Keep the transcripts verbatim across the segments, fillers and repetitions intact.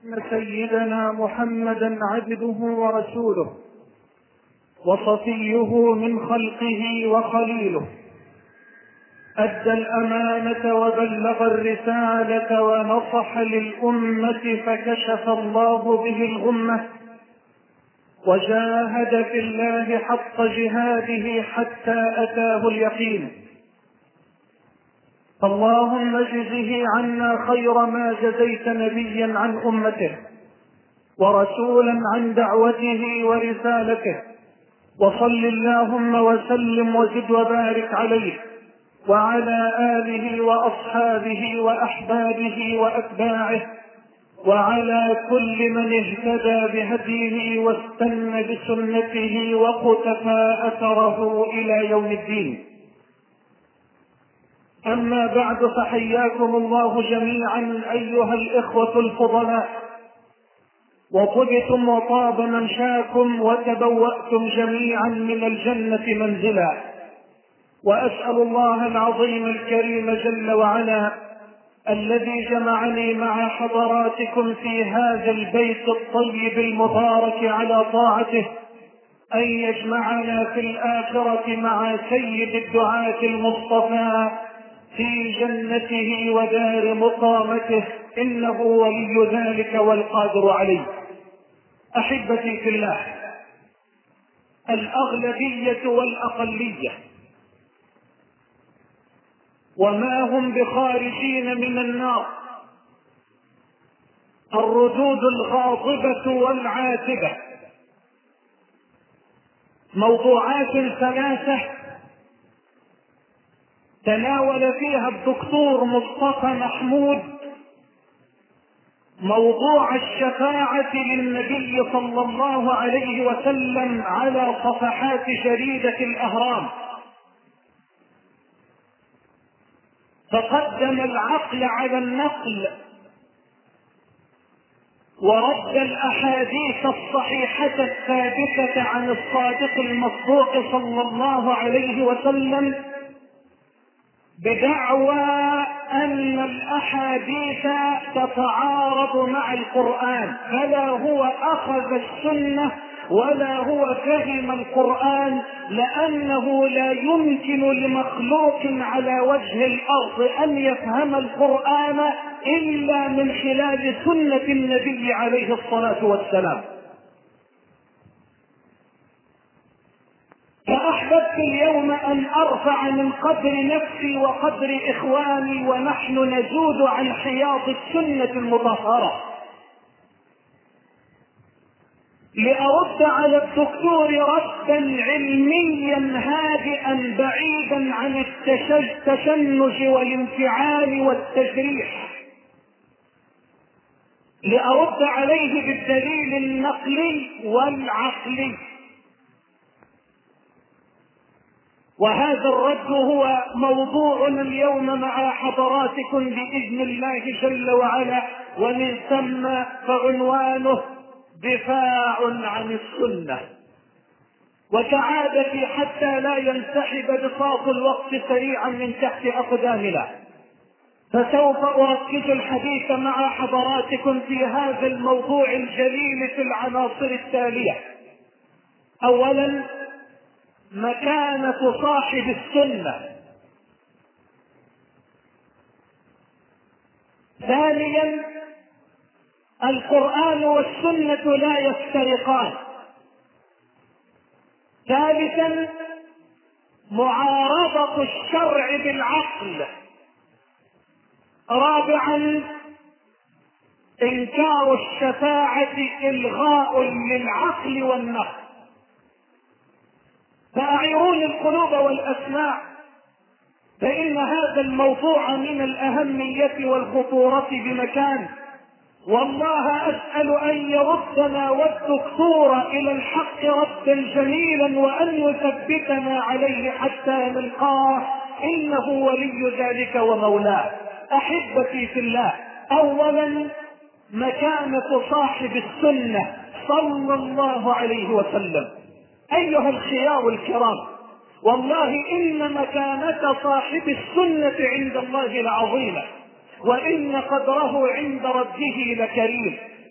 إن سيدنا محمدا عبده ورسوله وصفيه من خلقه وخليله، أدى الأمانة وبلغ الرسالة ونصح للأمة فكشف الله به الغمة، وجاهد في الله حق جهاده حتى أتاه اليقين. اللهم اجزه عنا خير ما جزيت نبيا عن أمته ورسولا عن دعوته ورسالته، وصل اللهم وسلم وزد وبارك عليه وعلى آله وأصحابه وأحبابه وأتباعه وعلى كل من اهتدى بهديه واستنى بسنته وقتفى أثره إلى يوم الدين. أما بعد، فحياكم الله جميعا أيها الإخوة الفضلاء، وطبتم وطاب ممشاكم وتبوأتم جميعا من الجنة منزلا، وأسأل الله العظيم الكريم جل وعلا الذي جمعني مع حضراتكم في هذا البيت الطيب المبارك على طاعته أن يجمعنا في الآخرة مع سيد الدعاة المصطفى في جنته ودار مقامته، إنه ولي ذلك والقادر عليه. أحبتي في الله، الأغلبية والأقلية وما هم بخارجين من النار، الردود الغاضبة والعاتبة، موضوعات ثلاثة تناول فيها الدكتور مصطفى محمود موضوع الشفاعة للنبي صلى الله عليه وسلم على صفحات جريدة الأهرام، فقدم العقل على النقل ورد الأحاديث الصحيحة الثابتة عن الصادق المصدوق صلى الله عليه وسلم بدعوى أن الأحاديث تتعارض مع القرآن، فلا هو أخذ السنة ولا هو فهم القرآن، لأنه لا يمكن لمخلوق على وجه الأرض أن يفهم القرآن إلا من خلال سنة النبي عليه الصلاة والسلام. فأحببت اليوم أن أرفع من قدر نفسي وقدر إخواني ونحن نجود عن حياض السنة المطهرة لأرد على الدكتور ردا علميا هادئا بعيدا عن التشنج والانفعال والتجريح، لأرد عليه بالدليل النقلي والعقلي. وهذا الرد هو موضوعنا اليوم مع حضراتكم بإذن الله جل وعلا، ومن ثم فعنوانه دفاع عن السنة. وكعادتي حتى لا ينسحب بساط الوقت سريعا من تحت أقدامنا، فسوف أركز الحديث مع حضراتكم في هذا الموضوع الجليل في العناصر التالية: أولا، مكانة صاحب السنة. ثانيا، القرآن والسنة لا يفترقان. ثالثا، معارضة الشرع بالعقل. رابعا، إنكار الشفاعة إلغاء للعقل والنقل. فأعيروني القلوب والأسماع، فإن هذا الموضوع من الأهمية والخطورة بمكان، والله أسأل أن يردنا والدكتور إلى الحق ردا جميلا، وأن يثبتنا عليه حتى نلقاه، إنه ولي ذلك ومولاه. أحبتي في الله، أولا، مكانة صاحب السنة صلى الله عليه وسلم. أيها الخيار الكرام، والله إن مكانة صاحب السنة عند الله لعظيمة، وإن قدره عند ربه لكريم.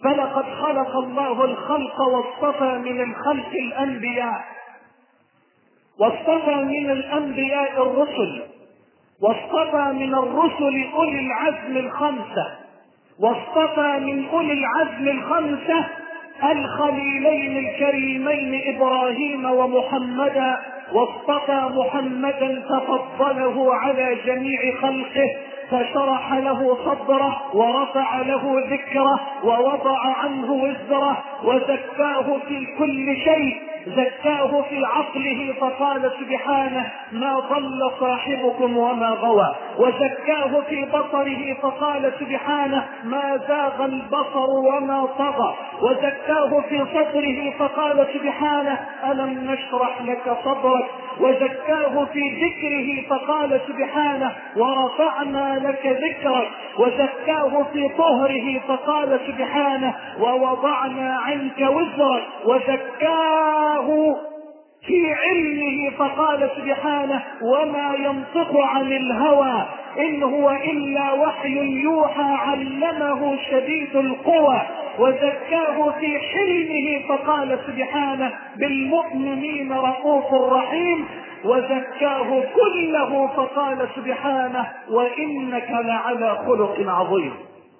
فلقد خلق الله الخلق واصطفى من الخلق الأنبياء، واصطفى من الأنبياء الرسل، واصطفى من الرسل أولي العزم الخمسة، واصطفى من أولي العزم الخمسة الخليلين الكريمين إبراهيم ومحمدا، واصطفى محمدا ففضله على جميع خلقه، فشرح له صدره ورفع له ذكره ووضع عنه وزره، وزكاه في كل شيء، زكاه في عقله فقال سبحانه ما ضل صاحبكم وما غوى، وزكاه في بصره فقال سبحانه ما زاغ البصر وما طغى، وزكاه في صدره فقال سبحانه ألم نشرح لك صدرك، وزكاه في ذكره فقال سبحانه ورفعنا لك ذكرك، وزكاه في طهره فقال سبحانه ووضعنا عنك وزرك، وزكاه في علمه فقال سبحانه وما ينطق عن الهوى إن هو إلا وحي يوحى علمه شديد القوى، وزكاه في حلمه فقال سبحانه بالمؤمنين رؤوف رحيم، وزكاه كله فقال سبحانه وإنك لعلى خلق عظيم.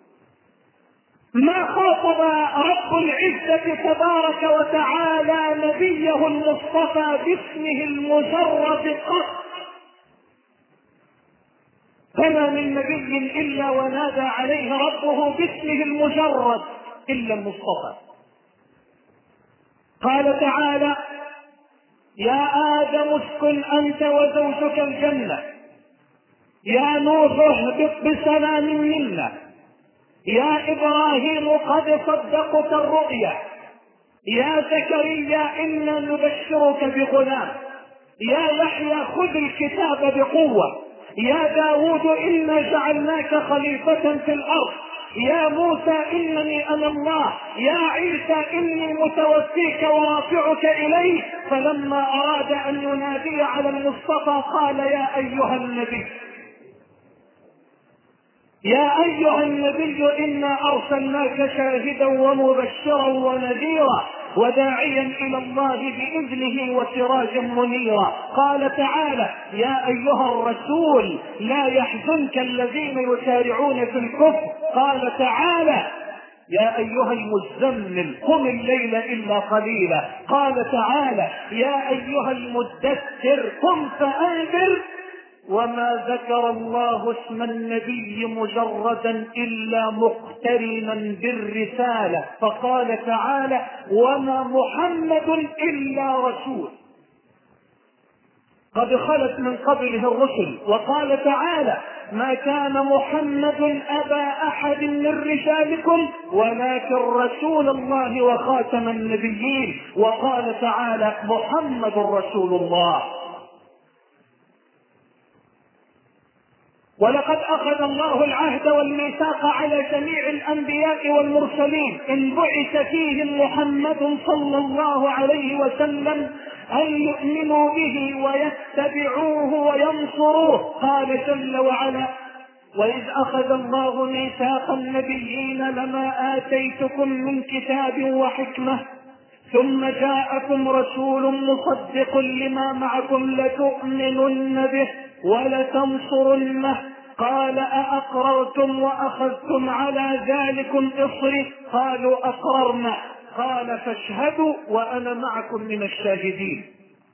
ما خاطب رب العزة تبارك وتعالى نبيه المصطفى باسمه المجرد قط، فما من نبي إلا ونادى عليه ربه باسمه المجرد إلا المصطفى. قال تعالى يا آدم اسكن أنت وزوجك الجنة، يا نوح اهبط بسلام منا، يا إبراهيم قد صدقت الرؤيا، يا زكريا إنا نبشرك بغلام، يا يحيى خذ الكتاب بقوة، يا داود إنا جعلناك خليفة في الأرض، يا موسى إنني أنا الله، يا عيسى إني متوفيك ورافعك إلي. فلما أراد أن ينادي على المصطفى قال يا أيها النبي، يا أيها النبي إنا أرسلناك شاهدا ومبشرا ونذيرا وداعيا إلى الله بإذنه وسراجا منيرا. قال تعالى يا أيها الرسول لا يحزنك الذين يسارعون في الكفر. قال تعالى يا أيها المزمل قم الليل إلا قليلا. قال تعالى يا أيها المدثر قم فأنذر. وما ذكر الله اسم النبي مجردا إلا مقترنا بالرسالة، فقال تعالى وما محمد إلا رسول قد خلت من قبله الرسل. وقال تعالى ما كان محمد أبا أحد من رجالكم ولكن رسول الله وخاتم النبيين. وقال تعالى محمد رسول الله. ولقد أخذ الله العهد والميثاق على جميع الأنبياء والمرسلين إن بعث فيهم محمد صلى الله عليه وسلم أن يؤمنوا به ويتبعوه وينصروه. قال جل وعلا وإذ أخذ الله ميثاق النبيين لما آتيتكم من كتاب وحكمة ثم جاءكم رسول مصدق لما معكم لتؤمنن به ولتنصرنه. قال أأقررتم وأخذتم على ذلكم إصري؟ قالوا أقررنا. قال فاشهدوا وأنا معكم من الشاهدين.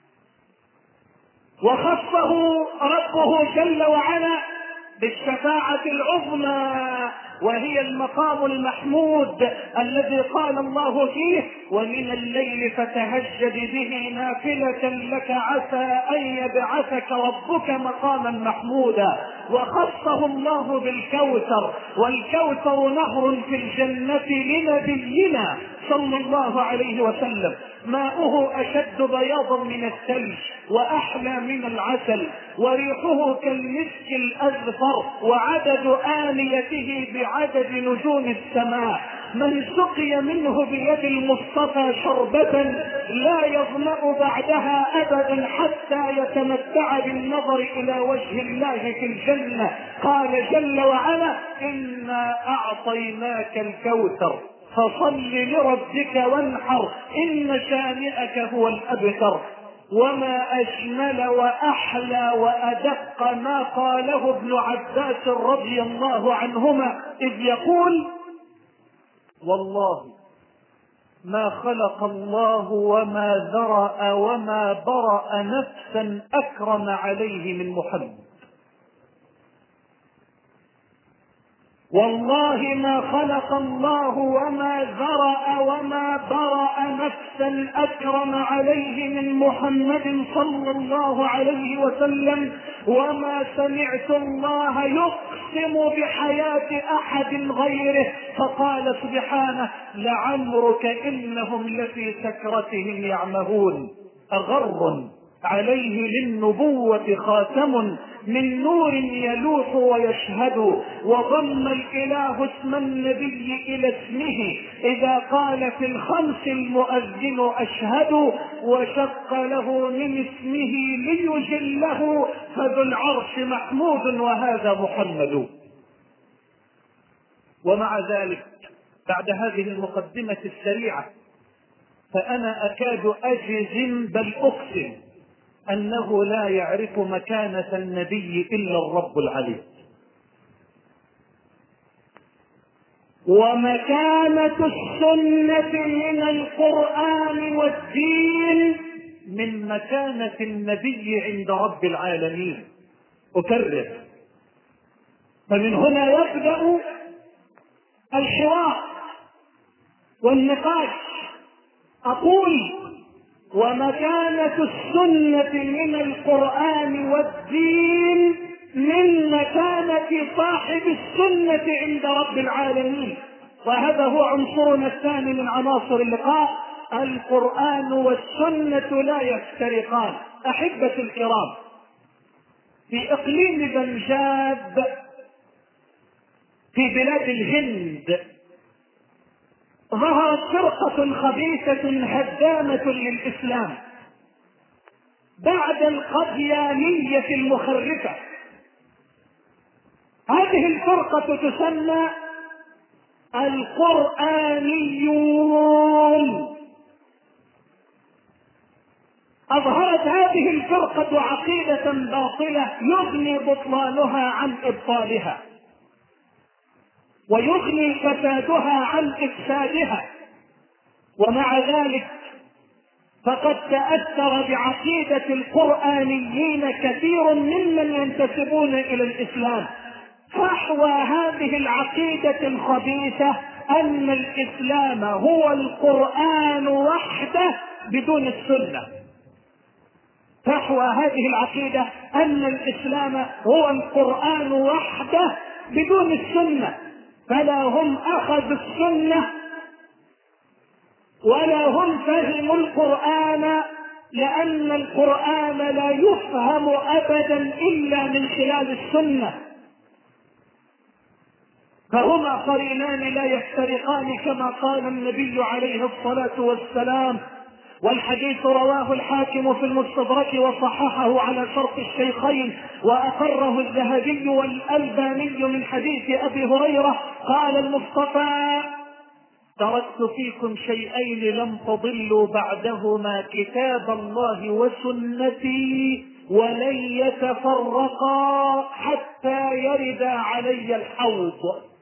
وخصه ربه جل وعلا بالشفاعة العظمى وهي المقام المحمود الذي قال الله فيه ومن الليل فتهجد به نافلة لك عسى أن يبعثك ربك مقاما محمودا. وخصه الله بالكوثر، والكوثر نهر في الجنة لنبينا صلى الله عليه وسلم ماؤه أشد بياضا من الثلج وأحلى من العسل وريحه كالمسك الأزفر وعدد آنيته بعدد نجوم السماء. من سقي منه بيد المصطفى شربة لا يظمأ بعدها أبدا حتى يتمتع بالنظر إلى وجه الله في الجنة. قال جل وعلا إنا أعطيناك الكوثر فصل لربك وانحر إن شانئك هو الأبتر. وما أجمل وأحلى وأدق ما قاله ابن عباس رضي الله عنهما إذ يقول: والله ما خلق الله وما ذرأ وما برأ نفسا أكرم عليه من محمد. والله ما خلق الله وما ذرأ وما برأ نفسا أكرم عليه من محمد صلى الله عليه وسلم، وما سمعت الله يقسم بحياة أحد غيره. فقال سبحانه: لعمرك إنهم لفي سكرتهم يعمهون. أغر عليه للنبوة خاتم من نور يلوح ويشهد، وضم الإله اسم النبي إلى اسمه إذا قال في الخمس المؤذن أشهد، وشق له من اسمه ليجله، فذو العرش محمود وهذا محمد. ومع ذلك بعد هذه المقدمة السريعة فأنا أكاد أجزم بل أقسم أنه لا يعرف مكانة النبي إلا الرب العليم. ومكانة السنة من القرآن والدين من مكانة النبي عند رب العالمين. أكرر، فمن هنا يبدأ الحوار والنقاش. أقول: ومكانة السنة من القرآن والدين من مكانة صاحب السنة عند رب العالمين. وهذا هو عنصرنا الثاني من عناصر اللقاء: القرآن والسنة لا يفترقان. أحبة الكرام، في إقليم بنجاب في بلاد الهند ظهرت فرقة خبيثة هدامة للإسلام بعد القديانية المخرفة. هذه الفرقة تسمى القرآنيون. أظهرت هذه الفرقة عقيدة باطلة يغني بطلانها عن إبطالها، ويغني فسادها عن إفسادها. ومع ذلك فقد تأثر بعقيدة القرآنيين كثير ممن ينتسبون إلى الإسلام. فحوى هذه العقيدة الخبيثة أن الإسلام هو القرآن وحده بدون السنة. فحوى هذه العقيدة أن الإسلام هو القرآن وحده بدون السنة. فلا هم أخذوا السنة ولا هم فهموا القرآن، لأن القرآن لا يفهم أبدا إلا من خلال السنة. فهما قرينان لا يفترقان كما قال النبي عليه الصلاة والسلام. والحديث رواه الحاكم في المستدرك وصححه على شرط الشيخين وأقره الذهبي والألباني من حديث أبي هريرة. قال المصطفى: تركت فيكم شيئين لم تضلوا بعدهما، كتاب الله وسنتي، ولن يتفرقا حتى يرد علي الحوض.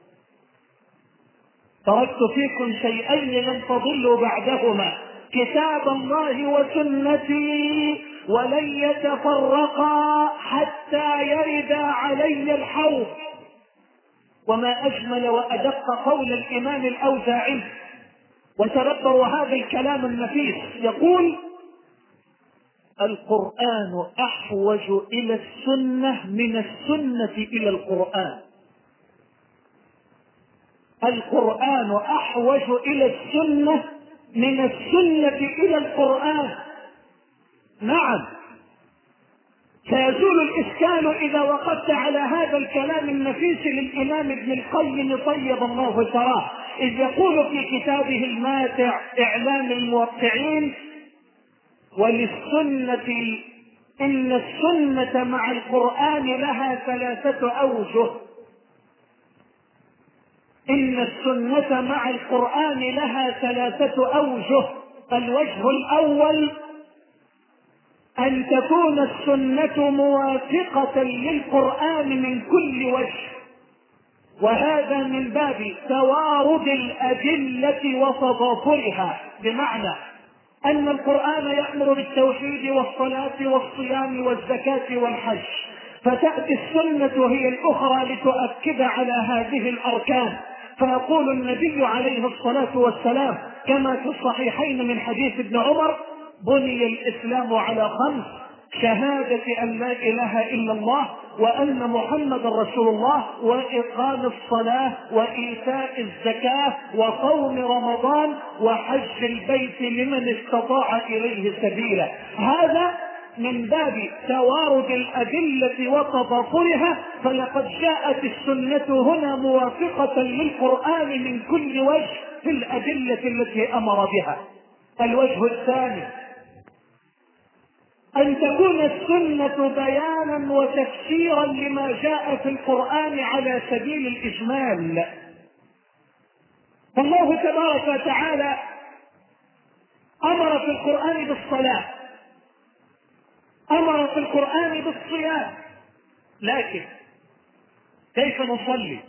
تركت فيكم شيئين لم تضلوا بعدهما، كتاب الله وسنتي، ولن يتفرقا حتى يرد علي الحوض. وما أجمل وأدق قول الإمام الأوزاعي، وتدبروا هذا الكلام النفيس، يقول: القرآن أحوج إلى السنة من السنة إلى القرآن. القرآن أحوج إلى السنة من السنة إلى القرآن. نعم، سيزول الإشكال إذا وقفت على هذا الكلام النفيس للإمام ابن القيم طيب الله ثراه، إذ يقول في كتابه الماتع إعلام الموقعين: وللسنة إن السنة مع القرآن لها ثلاثة أوجه. إن السنة مع القرآن لها ثلاثة أوجه. الوجه الأول أن تكون السنة موافقة للقرآن من كل وجه، وهذا من باب توارد الأدلة وتضافرها، بمعنى أن القرآن يأمر بالتوحيد والصلاة والصيام والزكاة والحج، فتأتي السنة هي الأخرى لتؤكد على هذه الأركان، فيقول النبي عليه الصلاة والسلام كما في الصحيحين من حديث ابن عمر: بني الإسلام على خمس: شهادة أن لا إله إلا الله وأن محمد رسول الله، وإقام الصلاة، وإيتاء الزكاة، وصوم رمضان، وحج البيت لمن استطاع إليه سبيلا. هذا من باب توارد الأدلة وتضافرها، فلقد جاءت السنة هنا موافقة للقرآن من كل وجه في الأدلة التي أمر بها. الوجه الثاني أن تكون السنة بيانا وتفسيرا لما جاء في القرآن على سبيل الإجمال. فالله تبارك وتعالى أمر في القرآن بالصلاة، أمر في القرآن بالصيام، لكن كيف نصلي؟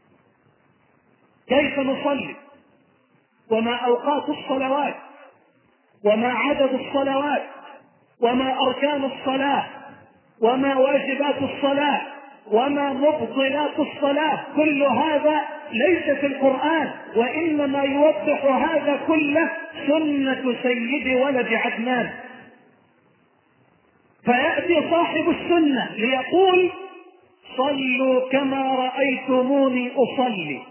كيف نصلي؟ وما أوقات الصلوات؟ وما عدد الصلوات؟ وما أركان الصلاة؟ وما واجبات الصلاة؟ وما مبطلات الصلاة؟ كل هذا ليس في القرآن، وإنما يوضح هذا كله سنة سيد ولد عدنان. فيأتي صاحب السنة ليقول: صلوا كما رأيتموني أصلي.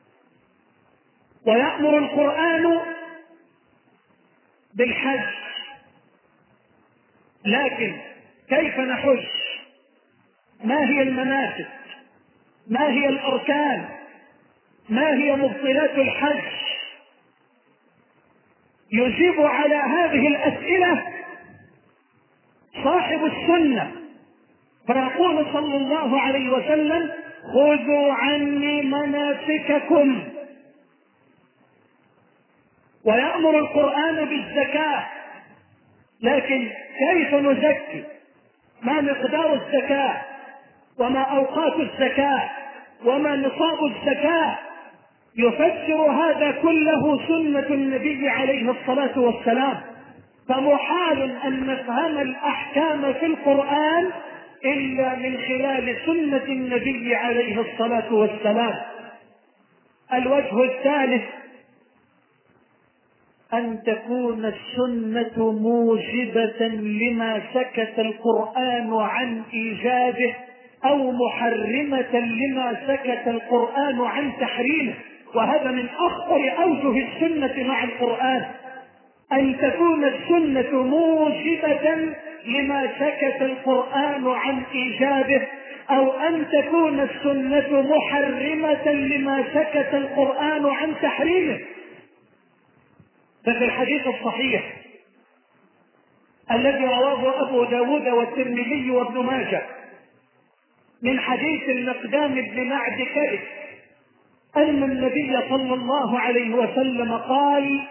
ويأمر القرآن بالحج، لكن كيف نحج؟ ما هي المناسك؟ ما هي الأركان؟ ما هي مبطلات الحج؟ يجيب على هذه الأسئلة صاحب السنة، فيقول صلى الله عليه وسلم: خذوا عني مناسككم. ويأمر القرآن بالزكاة، لكن كيف نزكي؟ ما مقدار الزكاة؟ وما أوقات الزكاة؟ وما نصاب الزكاة؟ يفسر هذا كله سنة النبي عليه الصلاة والسلام، فمحال أن نفهم الأحكام في القرآن إلا من خلال سنة النبي عليه الصلاة والسلام. الوجه الثالث أن تكون السنة موجبة لما سكت القرآن عن إيجابه، أو محرمة لما سكت القرآن عن تحريمه، وهذا من أخطر أوجه السنة مع القرآن، أن تكون السنة موجبة لما سكت القرآن عن إيجابه، أو أن تكون السنة محرمة لما سكت القرآن عن تحريمه. ففي الحديث الصحيح الذي رواه أبو داود والترمذي وابن ماجه من حديث المقدام بن معد كرب أن النبي صلى الله عليه وسلم قال: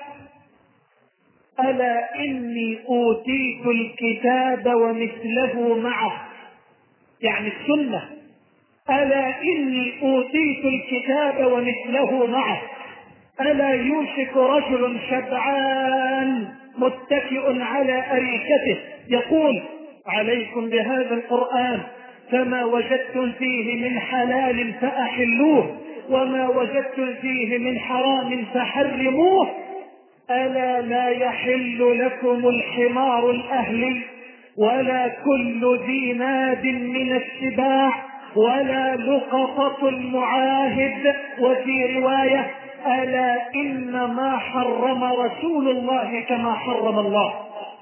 ألا إني أوتيت الكتاب ومثله معه، يعني السنة. ألا إني أوتيت الكتاب ومثله معه، ألا يوشك رجل شبعان متكئ على أريكته يقول: عليكم بهذا القرآن، فما وجدتم فيه من حلال فأحلوه، وما وجدتم فيه من حرام فحرموه. ألا لا يحل لكم الحمار الأهلي، ولا كل ذي ناد من السباع، ولا لقطة المعاهد. وفي رواية: ألا إنما حرم رسول الله كما حرم الله.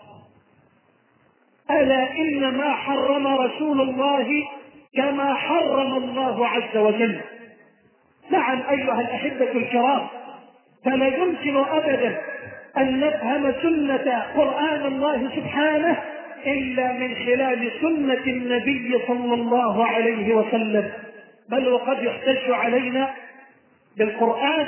ألا إنما حرم رسول الله كما حرم الله عز وجل. نعم أيها الأحبة الكرام، فلا يمكن أبدا أن نفهم سنة قرآن الله سبحانه إلا من خلال سنة النبي صلى الله عليه وسلم. بل وقد يحتج علينا بالقرآن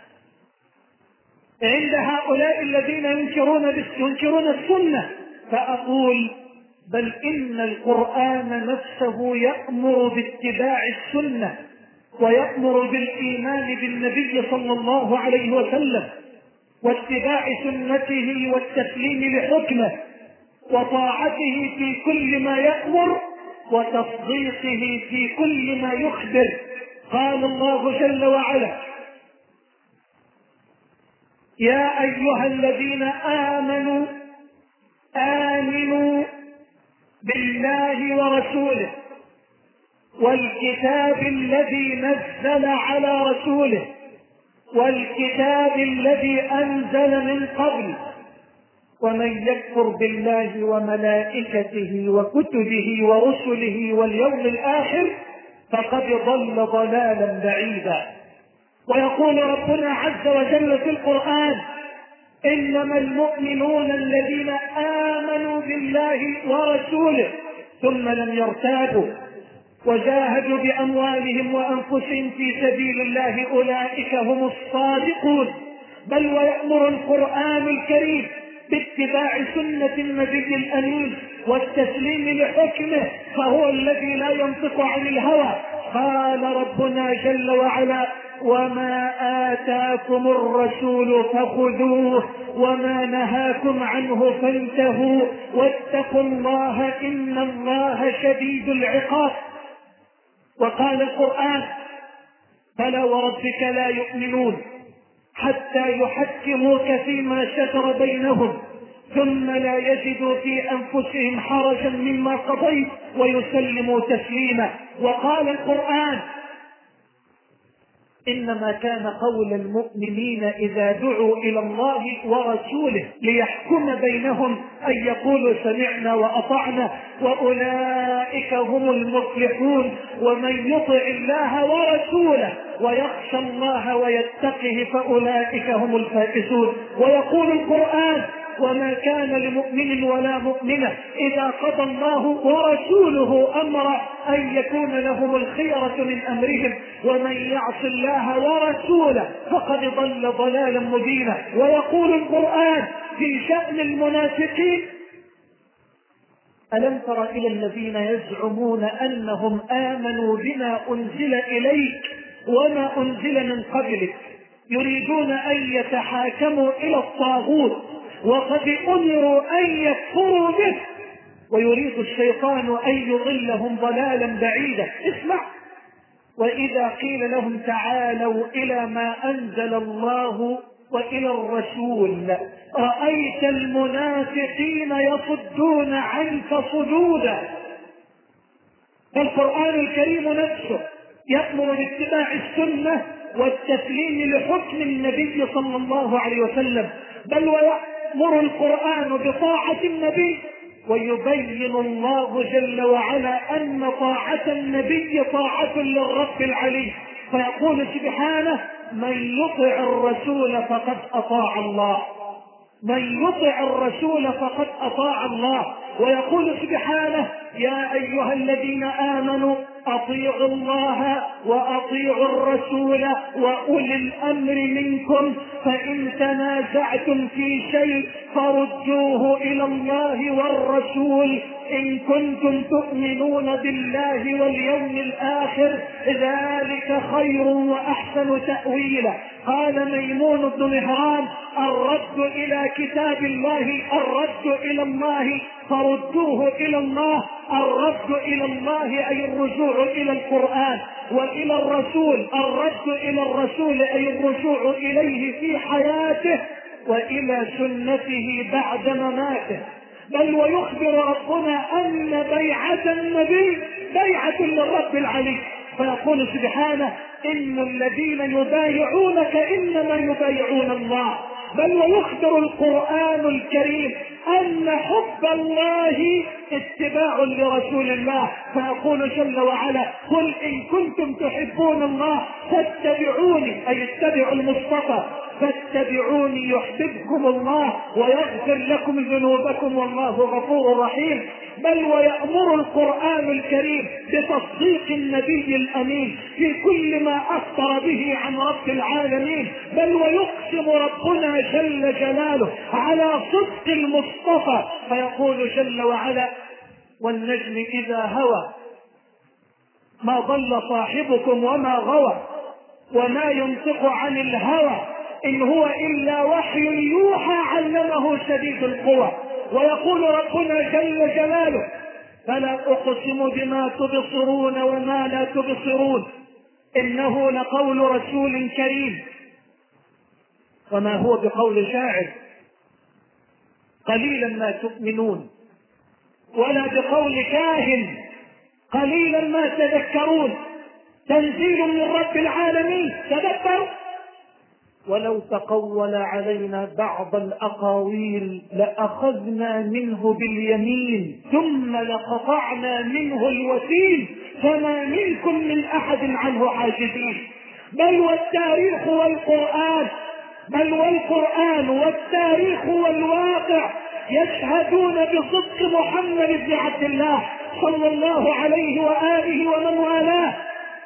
عند هؤلاء الذين ينكرون ينكرون السنة، فأقول بل إن القرآن نفسه يأمر باتباع السنة ويأمر بالإيمان بالنبي صلى الله عليه وسلم واتباع سنته والتسليم لحكمه وطاعته في كل ما يأمر وتصديقه في كل ما يخبر. قال الله جل وعلا: يا أيها الذين آمنوا آمنوا بالله ورسوله والكتاب الذي نزل على رسوله والكتاب الذي أنزل من قبل، ومن يكفر بالله وملائكته وكتبه ورسله واليوم الآخر فقد ضل ضلالا بعيدا. ويقول ربنا عز وجل في القرآن: إنما المؤمنون الذين آمنوا بالله ورسوله ثم لم يرتابوا وجاهدوا بأموالهم وأنفسهم في سبيل الله أولئك هم الصادقون. بل ويأمر القرآن الكريم باتباع سنة النبي الأمين والتسليم لحكمه، فهو الذي لا ينطق عن الهوى. قال ربنا جل وعلا: وما آتاكم الرسول فخذوه وما نهاكم عنه فانتهوا واتقوا الله إن الله شديد العقاب. وقال القرآن: فلا وربك لا يؤمنون حتى يحكموك فيما شجر بينهم ثم لا يجدوا في أنفسهم حرجا مما قضيت ويسلموا تسليما. وقال القرآن: إنما كان قول المؤمنين إذا دعوا إلى الله ورسوله ليحكم بينهم أن يقولوا سمعنا وأطعنا وأولئك هم المفلحون. ومن يطع الله ورسوله ويخشى الله ويتقه فأولئك هم الفائزون. ويقول القرآن: وما كان لمؤمن ولا مؤمنة إذا قضى الله ورسوله أمرا أن يكون لهم الخيرة من أمرهم ومن يعص الله ورسوله فقد ضل ضلالا مبينا. ويقول القرآن في شأن المنافقين: ألم تر إلى الذين يزعمون أنهم آمنوا بما أنزل إليك وما أنزل من قبلك يريدون أن يتحاكموا إلى الطاغوت وقد أمروا أن يكفروا به ويريد الشيطان أن يضلهم ضلالا بعيدا. اسمع: وإذا قيل لهم تعالوا إلى ما أنزل الله وإلى الرسول رأيت المنافقين يصدون عنك صدودا. فالقرآن الكريم نفسه يأمر باتباع السنة والتسليم لحكم النبي صلى الله عليه وسلم، بل ويأمر القرآن بطاعة النبي، ويبين الله جل وعلا أن طاعة النبي طاعة للرب العلي، فيقول سبحانه: من يطع الرسول فقد أطاع الله، من يطع الرسول فقد أطاع الله. ويقول سبحانه: يا أيها الذين آمنوا أطيعوا الله وأطيعوا الرسول وأولي الأمر منكم فإن تنازعتم في شيء فردوه إلى الله والرسول إن كنتم تؤمنون بالله واليوم الآخر ذلك خير وأحسن تأويلا. قال ميمون بن مهران: الرد إلى كتاب الله الرد إلى الله فردوه إلى الله. الرد إلى الله أي الرجوع إلى القرآن، وإلى الرسول الرد إلى الرسول أي الرجوع إليه في حياته وإلى سنته بعد مماته. بل ويخبر ربنا أن بيعة النبي بيعة للرب العلي، فيقول سبحانه: إن الذين يبايعونك إنما يبايعون الله. بل ويخبر القرآن الكريم أن حب الله اتباع لرسول الله، فيقول جل وعلا: قل إن كنتم تحبون الله فاتبعوني أي اتبعوا المصطفى فاتبعوني يحببكم الله ويغفر لكم ذنوبكم والله غفور رحيم. بل ويأمر القرآن الكريم بتصديق النبي الأمين في كل ما أخبر به عن رب العالمين. بل ويقسم ربنا جل جلاله على صدق المصطفى فيقول جل وعلا: والنجم إذا هوى ما ضل صاحبكم وما غوى وما ينطق عن الهوى إن هو إلا وحي يوحى علمه شديد القوى. ويقول ربنا جل جلاله: فلا أقسم بما تبصرون وما لا تبصرون إنه لقول رسول كريم وما هو بقول شاعر قليلا ما تؤمنون ولا بقول كاهن قليلا ما تذكرون تنزيل من رب العالمين. تذكروا. ولو تقول علينا بعض الأقاويل لأخذنا منه باليمين ثم لقطعنا منه الوتين فما منكم من أحد عنه حاجزين. بل والتاريخ والقرآن بل والقرآن والتاريخ والواقع يشهدون بصدق محمد بن عبد الله صلى الله عليه وآله ومن والاه.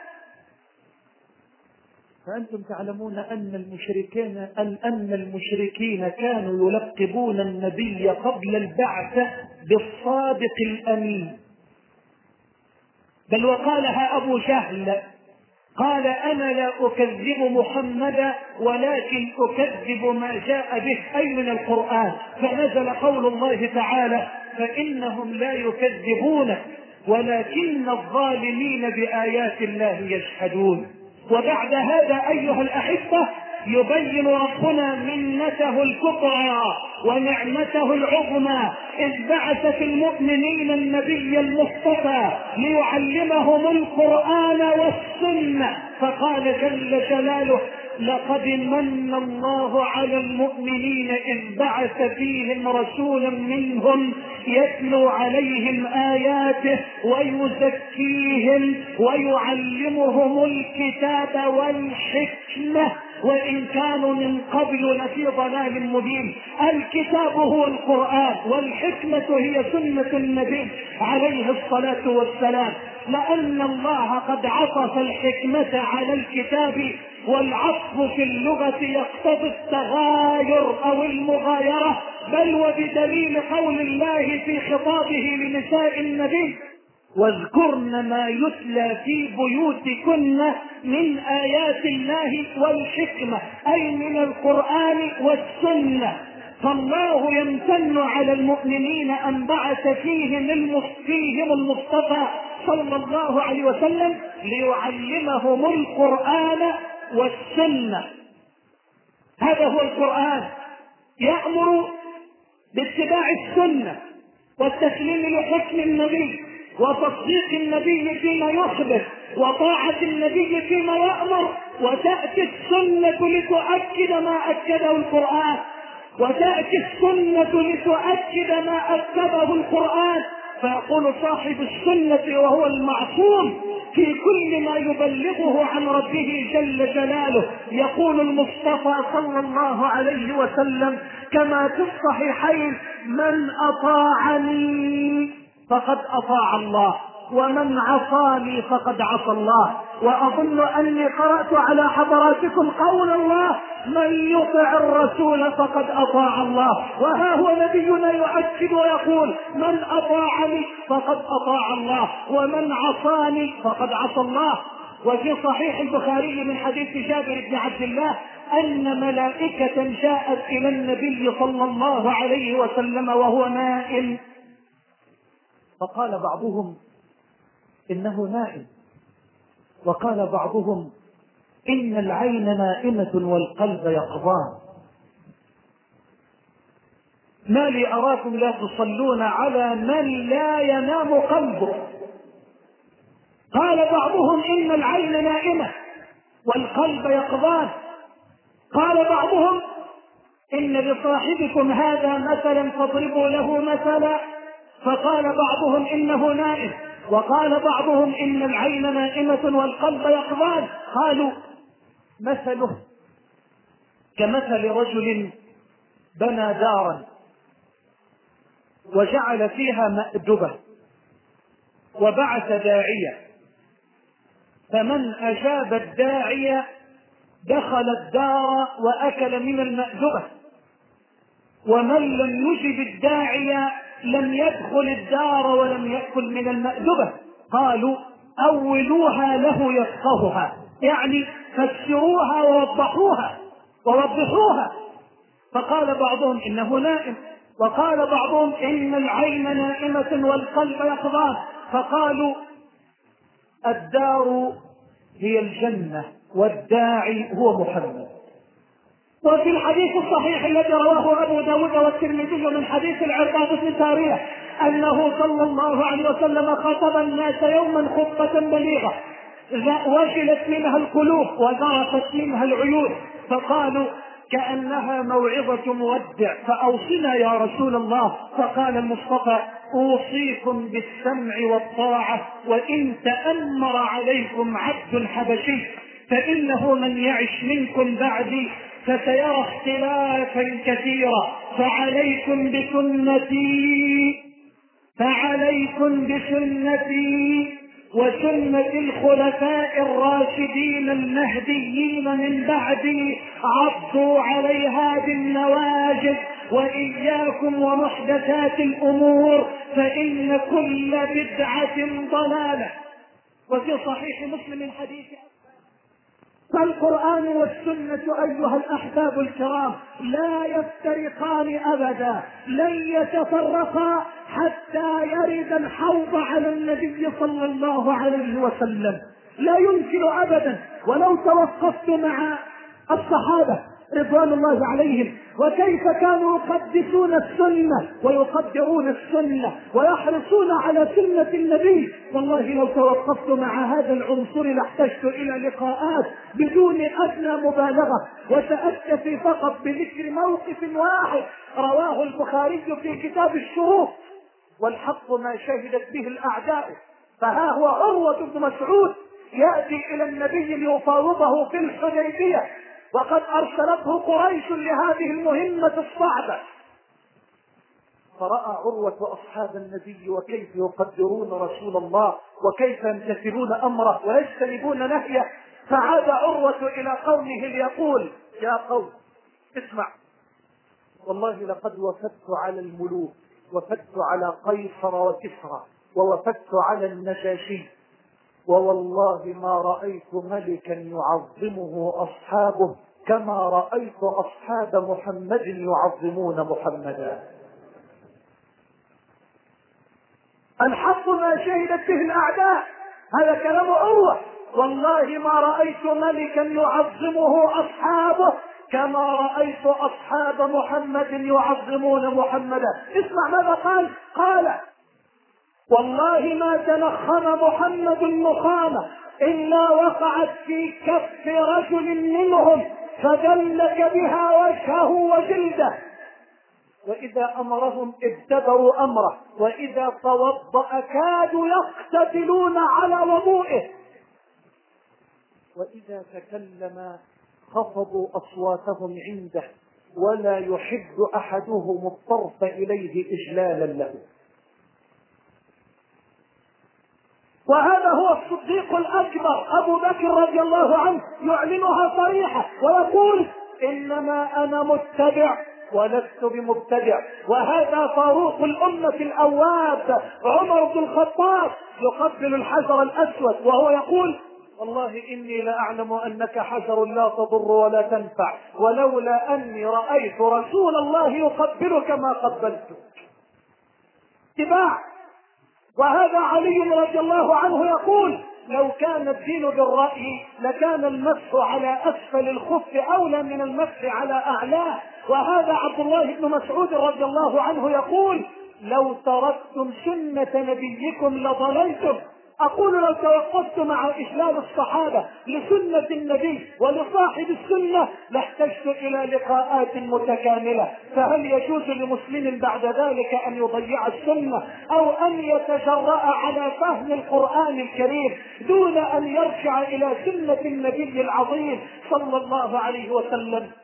فأنتم تعلمون أن المشركين أن أن المشركين كانوا يلقبون النبي قبل البعث بالصادق الأمين. بل وقالها أبو جهل قال: أنا لا أكذب محمدا ولكن أكذب ما جاء به أي من القرآن. فنزل قول الله تعالى: فإنهم لا يكذبونك ولكن الظالمين بآيات الله يجحدون. وبعد هذا أيها الأحبة يبين ربنا منته الكبرى ونعمته العظمى إذ بعث في المؤمنين النبي المصطفى ليعلمهم القرآن والسنة. فقال جل جلاله: لقد من الله على المؤمنين إذ بعث فيهم رسولا منهم يتلو عليهم آياته ويزكيهم ويعلمهم الكتاب والحكمة وإن كانوا من قبل لفي ضلال مبين. الكتاب هو القرآن والحكمة هي سنة النبي عليه الصلاة والسلام، لأن الله قد عطف الحكمة على الكتاب، والعطف في اللغة يقتضي التغاير أو المغايرة. بل وبدليل قول الله في خطابه لنساء النبي: واذكرن ما يتلى في بيوتكن من آيات الله والحكمة، أي من القرآن والسنة. فالله يمتن على المؤمنين أن بعث فيهم فيهم المصطفى صلى الله عليه وسلم ليعلمهم القرآن والسنة. هذا هو القرآن، يأمر باتباع السنة والتسليم لحكم النبي وتصديق النبي فيما يخبر وطاعة النبي فيما يأمر. وتأتي السنة لتؤكد ما أكده القرآن، وتأتي السنة لتؤكد ما أكده القرآن. فيقول صاحب السنة وهو المعصوم في كل ما يبلغه عن ربه جل جلاله، يقول المصطفى صلى الله عليه وسلم كما في الصحيحين: من أطاعني فقد أطاع الله ومن عصاني فقد عصى الله. وأظن أني قرأت على حضراتكم قول الله: من يطع الرسول فقد أطاع الله. وها هو نبينا يؤكد ويقول: من أطاعني فقد أطاع الله ومن عصاني فقد عصى الله. وفي صحيح البخاري من حديث جابر بن عبد الله أن ملائكة جاءت إلى النبي صلى الله عليه وسلم وهو نائم، فقال بعضهم: إنه نائم، وقال بعضهم: إن العين نائمة والقلب يقظان، ما لي أراكم لا تصلون على من لا ينام قلبه. قال بعضهم: إن العين نائمة والقلب يقظان. قال بعضهم: إن بصاحبكم هذا مثلا فاضربوا له مثلا. فقال بعضهم: إنه نائم. وقال بعضهم: إن العين نائمة والقلب يقظان. قالوا: مثله كمثل رجل بنى دارا وجعل فيها مأدبة وبعث داعية، فمن أجاب الداعية دخل الدار وأكل من المأدبة، ومن لم يجب الداعية لم يدخل الدار ولم يأكل من المأدبة. قالوا أولوها له يفقهها، يعني فسروها ووضحوها ووضحوها. فقال بعضهم إنه نائم، وقال بعضهم إن العين نائمة والقلب يقظان. فقالوا الدار هي الجنة والداعي هو محمد. وفي الحديث الصحيح الذي رواه أبو داود والترمذي من حديث العرباض بن سارية أنه صلى الله عليه وسلم خطب الناس يوما خطبة بليغة وجلت منها القلوب وذرفت منها العيون، فقالوا كأنها موعظة مودع فأوصنا يا رسول الله. فقال المصطفى أوصيكم بالسمع والطاعة وإن تأمر عليكم عبد حبشي، فإنه من يعش منكم بعدي فسيرى اختلافا كثيرا، فعليكم بسنتي فعليكم بسنتي وسنة الخلفاء الراشدين المهديين من بعدي، عضوا عليها بالنواجذ، وإياكم ومحدثات الأمور فإن كل بدعة ضلالة. وفي صحيح مسلم حديث فالقرآن والسنة أيها الأحباب الكرام لا يفترقان أبدا، لن يتفرقا حتى يرد الحوض على النبي صلى الله عليه وسلم، لا يمكن أبدا. ولو توقفت مع الصحابة رضوان الله عليهم وكيف كانوا يقدسون السنة ويقدرون السنة ويحرصون على سنة النبي، والله لو توقفت مع هذا العنصر لاحتجت إلى لقاءات بدون أدنى مبالغة، وسأكتفي فقط بذكر موقف واحد رواه البخاري في كتاب الشروط: والحق ما شهدت به الأعداء. فها هو عروة بن مسعود يأتي إلى النبي ليفاوضه في الحديبية، وقد أرسلته قريش لهذه المهمة الصعبة، فرأى عروة أصحاب النبي وكيف يقدرون رسول الله وكيف يمتثلون أمره ويجتنبون نهيه، فعاد عروة إلى قومه ليقول: يا قوم اسمع، والله لقد وفدت على الملوك، وفدت على قيصر وكسرى، ووفدت على النجاشي، ووالله ما رأيت ملكا يعظمه أصحابه كما رأيت أصحاب محمد يعظمون محمدا. الحق ما شهدت به الأعداء، هذا كلام عروة: والله ما رأيت ملكا يعظمه أصحابه كما رأيت أصحاب محمد يعظمون محمدا. اسمع ماذا قال: قال: والله ما تنخم محمد نخامة إلا وقعت في كف رجل منهم فدلك بها وجهه وجلده، وإذا أمرهم ابتدروا أمره، وإذا توضأ كادوا يقتتلون على وضوئه، وإذا تكلم خفضوا أصواتهم عنده، ولا يحب أحدهم الطرف إليه إجلالا له. وهذا هو الصديق الأكبر أبو بكر رضي الله عنه يعلنها صريحة ويقول: إنما أنا متبع ولست بمبتدع. وهذا فاروق الأمة الأواب عمر بن الخطاب يقبل الحجر الأسود وهو يقول: والله إني لأعلم أنك حجر لا تضر ولا تنفع، ولولا أني رأيت رسول الله يقبلك ما قبلتك. اتباع. وهذا علي رضي الله عنه يقول: لو كان الدين بالرأي لكان المسح على أسفل الخف أولى من المسح على أعلاه. وهذا عبد الله بن مسعود رضي الله عنه يقول: لو تركتم سنة نبيكم لضللتم. أقول: لو توقفت مع إجلال الصحابة لسنة النبي ولصاحب السنة لاحتجت إلى لقاءات متكاملة. فهل يجوز لمسلم بعد ذلك أن يضيع السنة أو أن يتجرأ على فهم القرآن الكريم دون أن يرجع إلى سنة النبي العظيم صلى الله عليه وسلم؟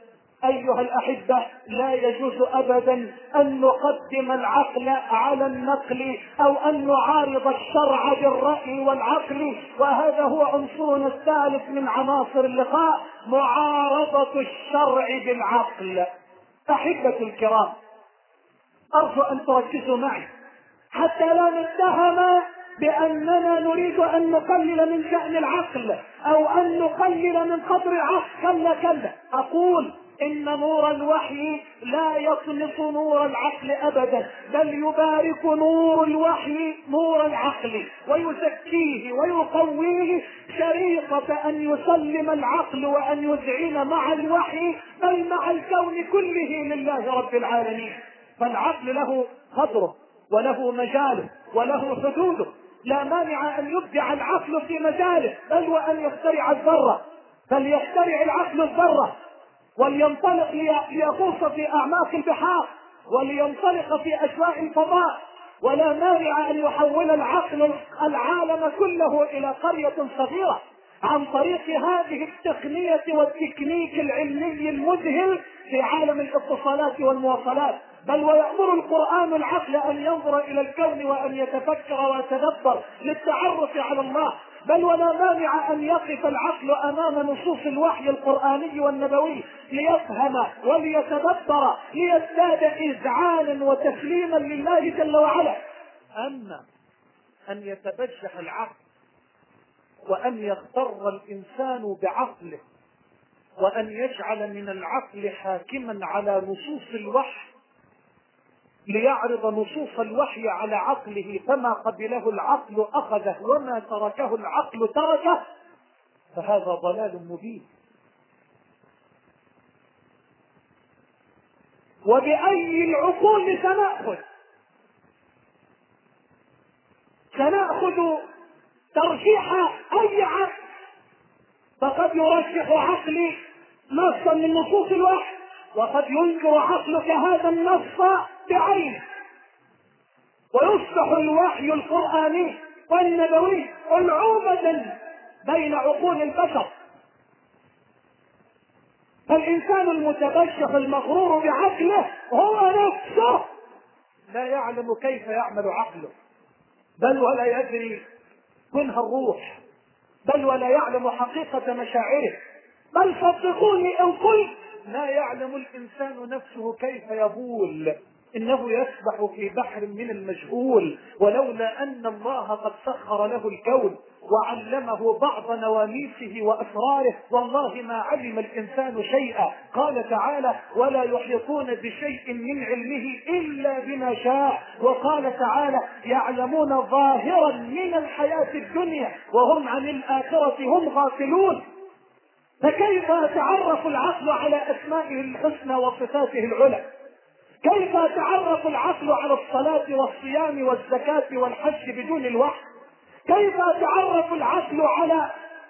أيها الأحبة، لا يجوز أبدا أن نقدم العقل على النقل أو أن نعارض الشرع بالرأي والعقل، وهذا هو عنصرنا الثالث من عناصر اللقاء، معارضة الشرع بالعقل. أحبة الكرام، أرجو أن تركزوا معي حتى لا نتهم بأننا نريد أن نقلل من شأن العقل أو أن نقلل من قدر العقل. كلا كلا، أقول إن نور الوحي لا يطمس نور العقل أبدا، بل يبارك نور الوحي نور العقل ويزكيه ويقويه، شريطة أن يسلم العقل وأن يذعن مع الوحي بل مع الكون كله لله رب العالمين. فالعقل له قدره وله مجاله وله حدوده، لا مانع أن يبدع العقل في مجاله بل وأن يخترع الذرة، فليخترع العقل الذرة ولينطلق ليغوص في أعماق البحار ولينطلق في أجواء الفضاء، ولا مانع أن يحول العقل العالم كله إلى قرية صغيرة عن طريق هذه التقنية والتكنيك العلمي المذهل في عالم الاتصالات والمواصلات. بل ويأمر القرآن العقل أن ينظر إلى الكون وأن يتفكر ويتدبر للتعرف على الله، بل ولا مانع أن يقف العقل أمام نصوص الوحي القرآني والنبوي ليفهم وليتدبر ليزداد إذعانا وتسليما لله جل وعلا. أما أن يتبجح العقل وأن يغتر الإنسان بعقله وأن يجعل من العقل حاكما على نصوص الوحي ليعرض نصوص الوحي على عقله، فما قبله العقل أخذه وما تركه العقل تركه، فهذا ضلال مبين. وبأي العقول سنأخذ؟ سنأخذ ترشيح أي عقل؟ فقد يرشح عقلي نصا من نصوص الوحي، وقد ينكر عقلك هذا النص بعينه، ويصبح الوحي القرآني والنبوي ألعوبة بين عقول البشر. فالإنسان المتبشر المغرور بعقله هو نفسه لا يعلم كيف يعمل عقله، بل ولا يدري كنه الروح، بل ولا يعلم حقيقة مشاعره. بل صدقوني إن قلت لا يعلم الإنسان نفسه كيف يبول، إنه يسبح في بحر من المجهول، ولولا أن الله قد سخر له الكون وعلمه بعض نواميسه وأسراره والله ما علم الإنسان شيئا. قال تعالى: ولا يحيطون بشيء من علمه إلا بما شاء. وقال تعالى: يعلمون ظاهرا من الحياة الدنيا وهم عن الآخرة هم غافلون. فكيف يتعرف العقل على أسمائه الحسنى وصفاته العلى؟ كيف يتعرف العقل على الصلاة والصيام والزكاة والحج بدون الوحي؟ كيف يتعرف العقل على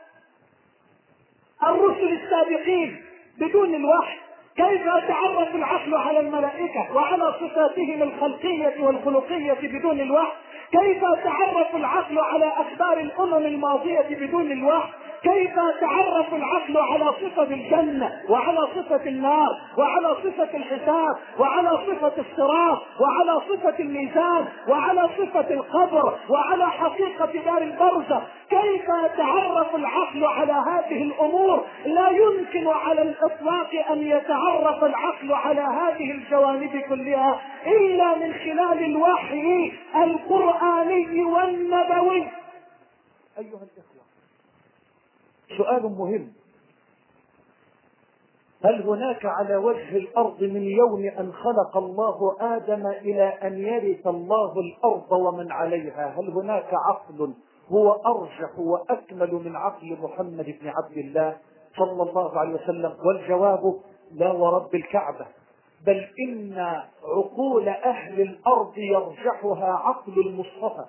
الرسل السابقين بدون الوحي؟ كيف يتعرف العقل على الملائكة وعلى صفاتهم الخلقية والخلقية بدون الوحي؟ كيف يتعرف العقل على أخبار الأمم الماضية بدون الوحي؟ كيف يتعرف العقل على صفة الجنة وعلى صفة النار وعلى صفة الحساب وعلى صفة الصراط وعلى صفة الميزان وعلى صفة القبر وعلى حقيقة دار البرزخ؟ كيف يتعرف العقل على هذه الأمور؟ لا يمكن على الإطلاق أن يتعرف العقل على هذه الجوانب كلها إلا من خلال الوحي القرآني والنبوي. أيها الإخوة، سؤال مهم: هل هناك على وجه الأرض من يوم أن خلق الله آدم إلى أن يرث الله الأرض ومن عليها، هل هناك عقل هو أرجح وأكمل من عقل محمد بن عبد الله صلى الله عليه وسلم؟ والجواب: لا ورب الكعبة، بل إن عقول أهل الأرض يرجحها عقل المصطفى.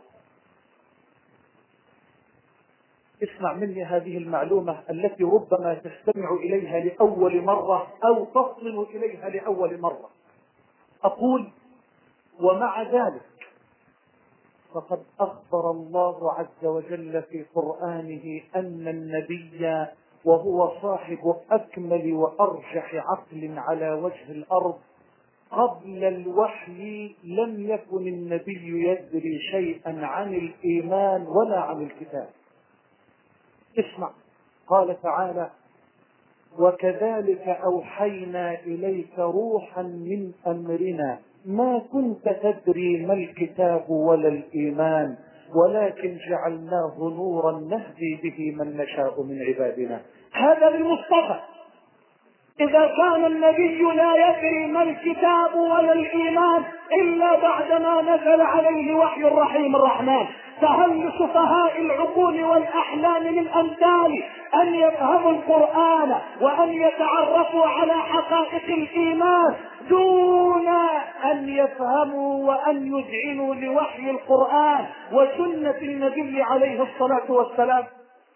اسمع مني هذه المعلومة التي ربما تستمع إليها لأول مرة أو تصل إليها لأول مرة. أقول: ومع ذلك فقد أخبر الله عز وجل في قرآنه أن النبي وهو صاحب أكمل وأرجح عقل على وجه الأرض، قبل الوحي لم يكن النبي يدري شيئا عن الإيمان ولا عن الكتاب. اسمع، قال تعالى: وكذلك أوحينا إليك روحا من أمرنا ما كنت تدري ما الكتاب ولا الإيمان ولكن جعلناه نورا نهدي به من نشاء من عبادنا. هذا للمصطفى. إذا كان النبي لا يدري ما الكتاب ولا الإيمان إلا بعدما نزل عليه وحي الرحيم الرحمن، فهل لسفهاء العقول والأحلام من أمثال أن يفهموا القرآن وأن يتعرفوا على حقائق الإيمان دون أن يفهموا وأن يذعنوا لوحي القرآن وسنة النبي عليه الصلاة والسلام؟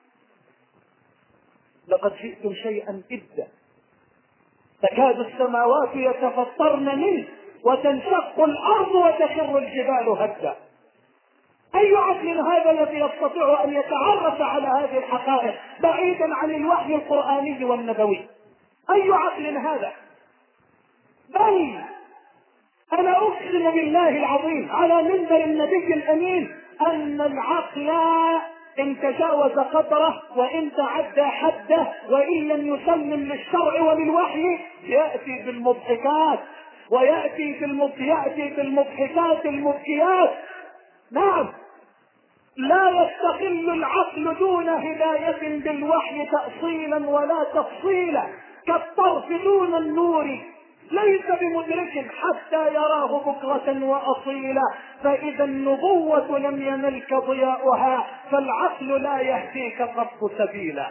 لقد جئتم شيئا إدا، تكاد السماوات يتفطرن منه وتنشق الأرض وتخر الجبال هدا. أي عقل هذا الذي يستطيع أن يتعرف على هذه الحقائق بعيدا عن الوحي القرآني والنبوي؟ أي عقل هذا؟ بل أنا أقسم بالله العظيم على منبر النبي الأمين أن العقل إن تجاوز قدره وإن تعدى حده وإن لم يسلم للشرع وللوحي يأتي بالمضحكات ويأتي بالمضحكات بالمضحكات المبكيات. نعم، لا يستقل العقل دون هداية بالوحي تأصيلا ولا تفصيلا، كالطرف دون النور ليس بمدرك حتى يراه بكرة وأصيلا. فإذا النبوة لم ينلك ضياؤها فالعقل لا يهديك قط سبيلا.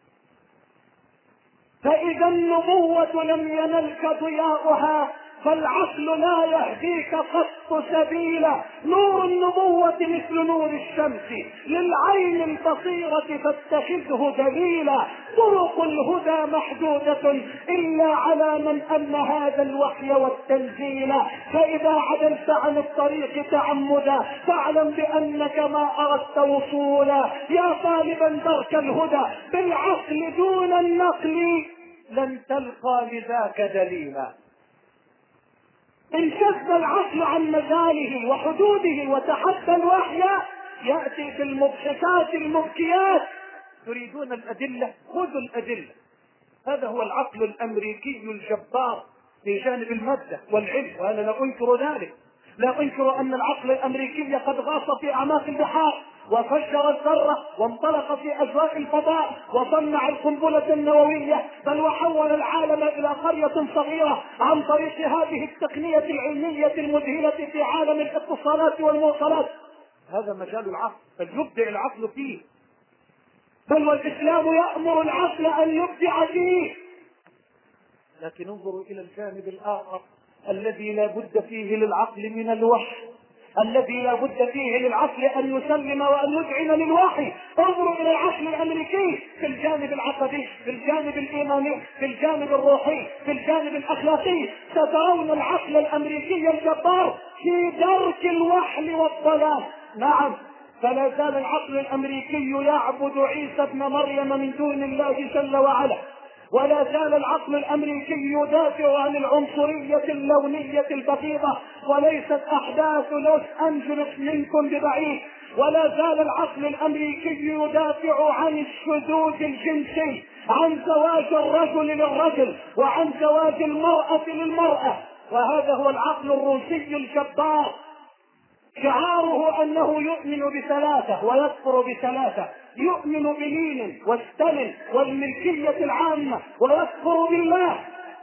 فإذا النبوة لم ينلك ضياؤها فالعقل لا يهديك قط سبيلا. نور النبوة مثل نور الشمس للعين البصيرة فاتخذه دليلا. طرق الهدى محدودة إلا على من أن هذا الوحي والتنزيل. فإذا عدلت عن الطريق تعمدا فاعلم بأنك ما أردت وصولا. يا طالبا درك الهدى بالعقل دون النقل لن تلقى لذاك دليلا. إن شد العقل عن مجاله وحدوده وتحدى الوحي يأتي بالمضحكات المبكيات. تريدون الأدلة؟ خذوا الأدلة. هذا هو العقل الأمريكي الجبار في جانب المادة والعلم، وأنا لا أنكر ذلك. لا أنكر أن العقل الأمريكي قد غاص في أعماق البحار وفجر الذرة وانطلق في أجواء الفضاء وصنع القنبلة النووية، بل وحول العالم إلى قرية صغيرة عن طريق هذه التقنية العلمية المذهلة في عالم الاتصالات والمواصلات. هذا مجال العقل، فليبدع العقل فيه. بل والإسلام يأمر العقل أن يبدع فيه. لكن انظروا إلى الجانب الآخر الذي لا بد فيه للعقل من الوحي، الذي لا بد فيه للعقل أن يسلم وأن يذعن للوحي. انظروا إلى العقل الأمريكي في الجانب العقدي، في الجانب الإيماني، في الجانب الروحي، في الجانب الأخلاقي. سترون العقل الأمريكي الجبار في درك الوحل والضلال. نعم، فلا زال العقل الأمريكي يعبد عيسى ابن مريم من دون الله جل وعلا، ولا زال العقل الأمريكي يدافع عن العنصرية اللونية البسيطة وليست أحداث لوس أنجلوس منكم ببعيد. ولا زال العقل الأمريكي يدافع عن الشذوذ الجنسي، عن زواج الرجل للرجل وعن زواج المرأة للمرأة. وهذا هو العقل الروسي الجبار، شعاره أنه يؤمن بثلاثة ويكفر بثلاثة. يؤمن بلينين وستالين والملكية العامة ويكفر بالله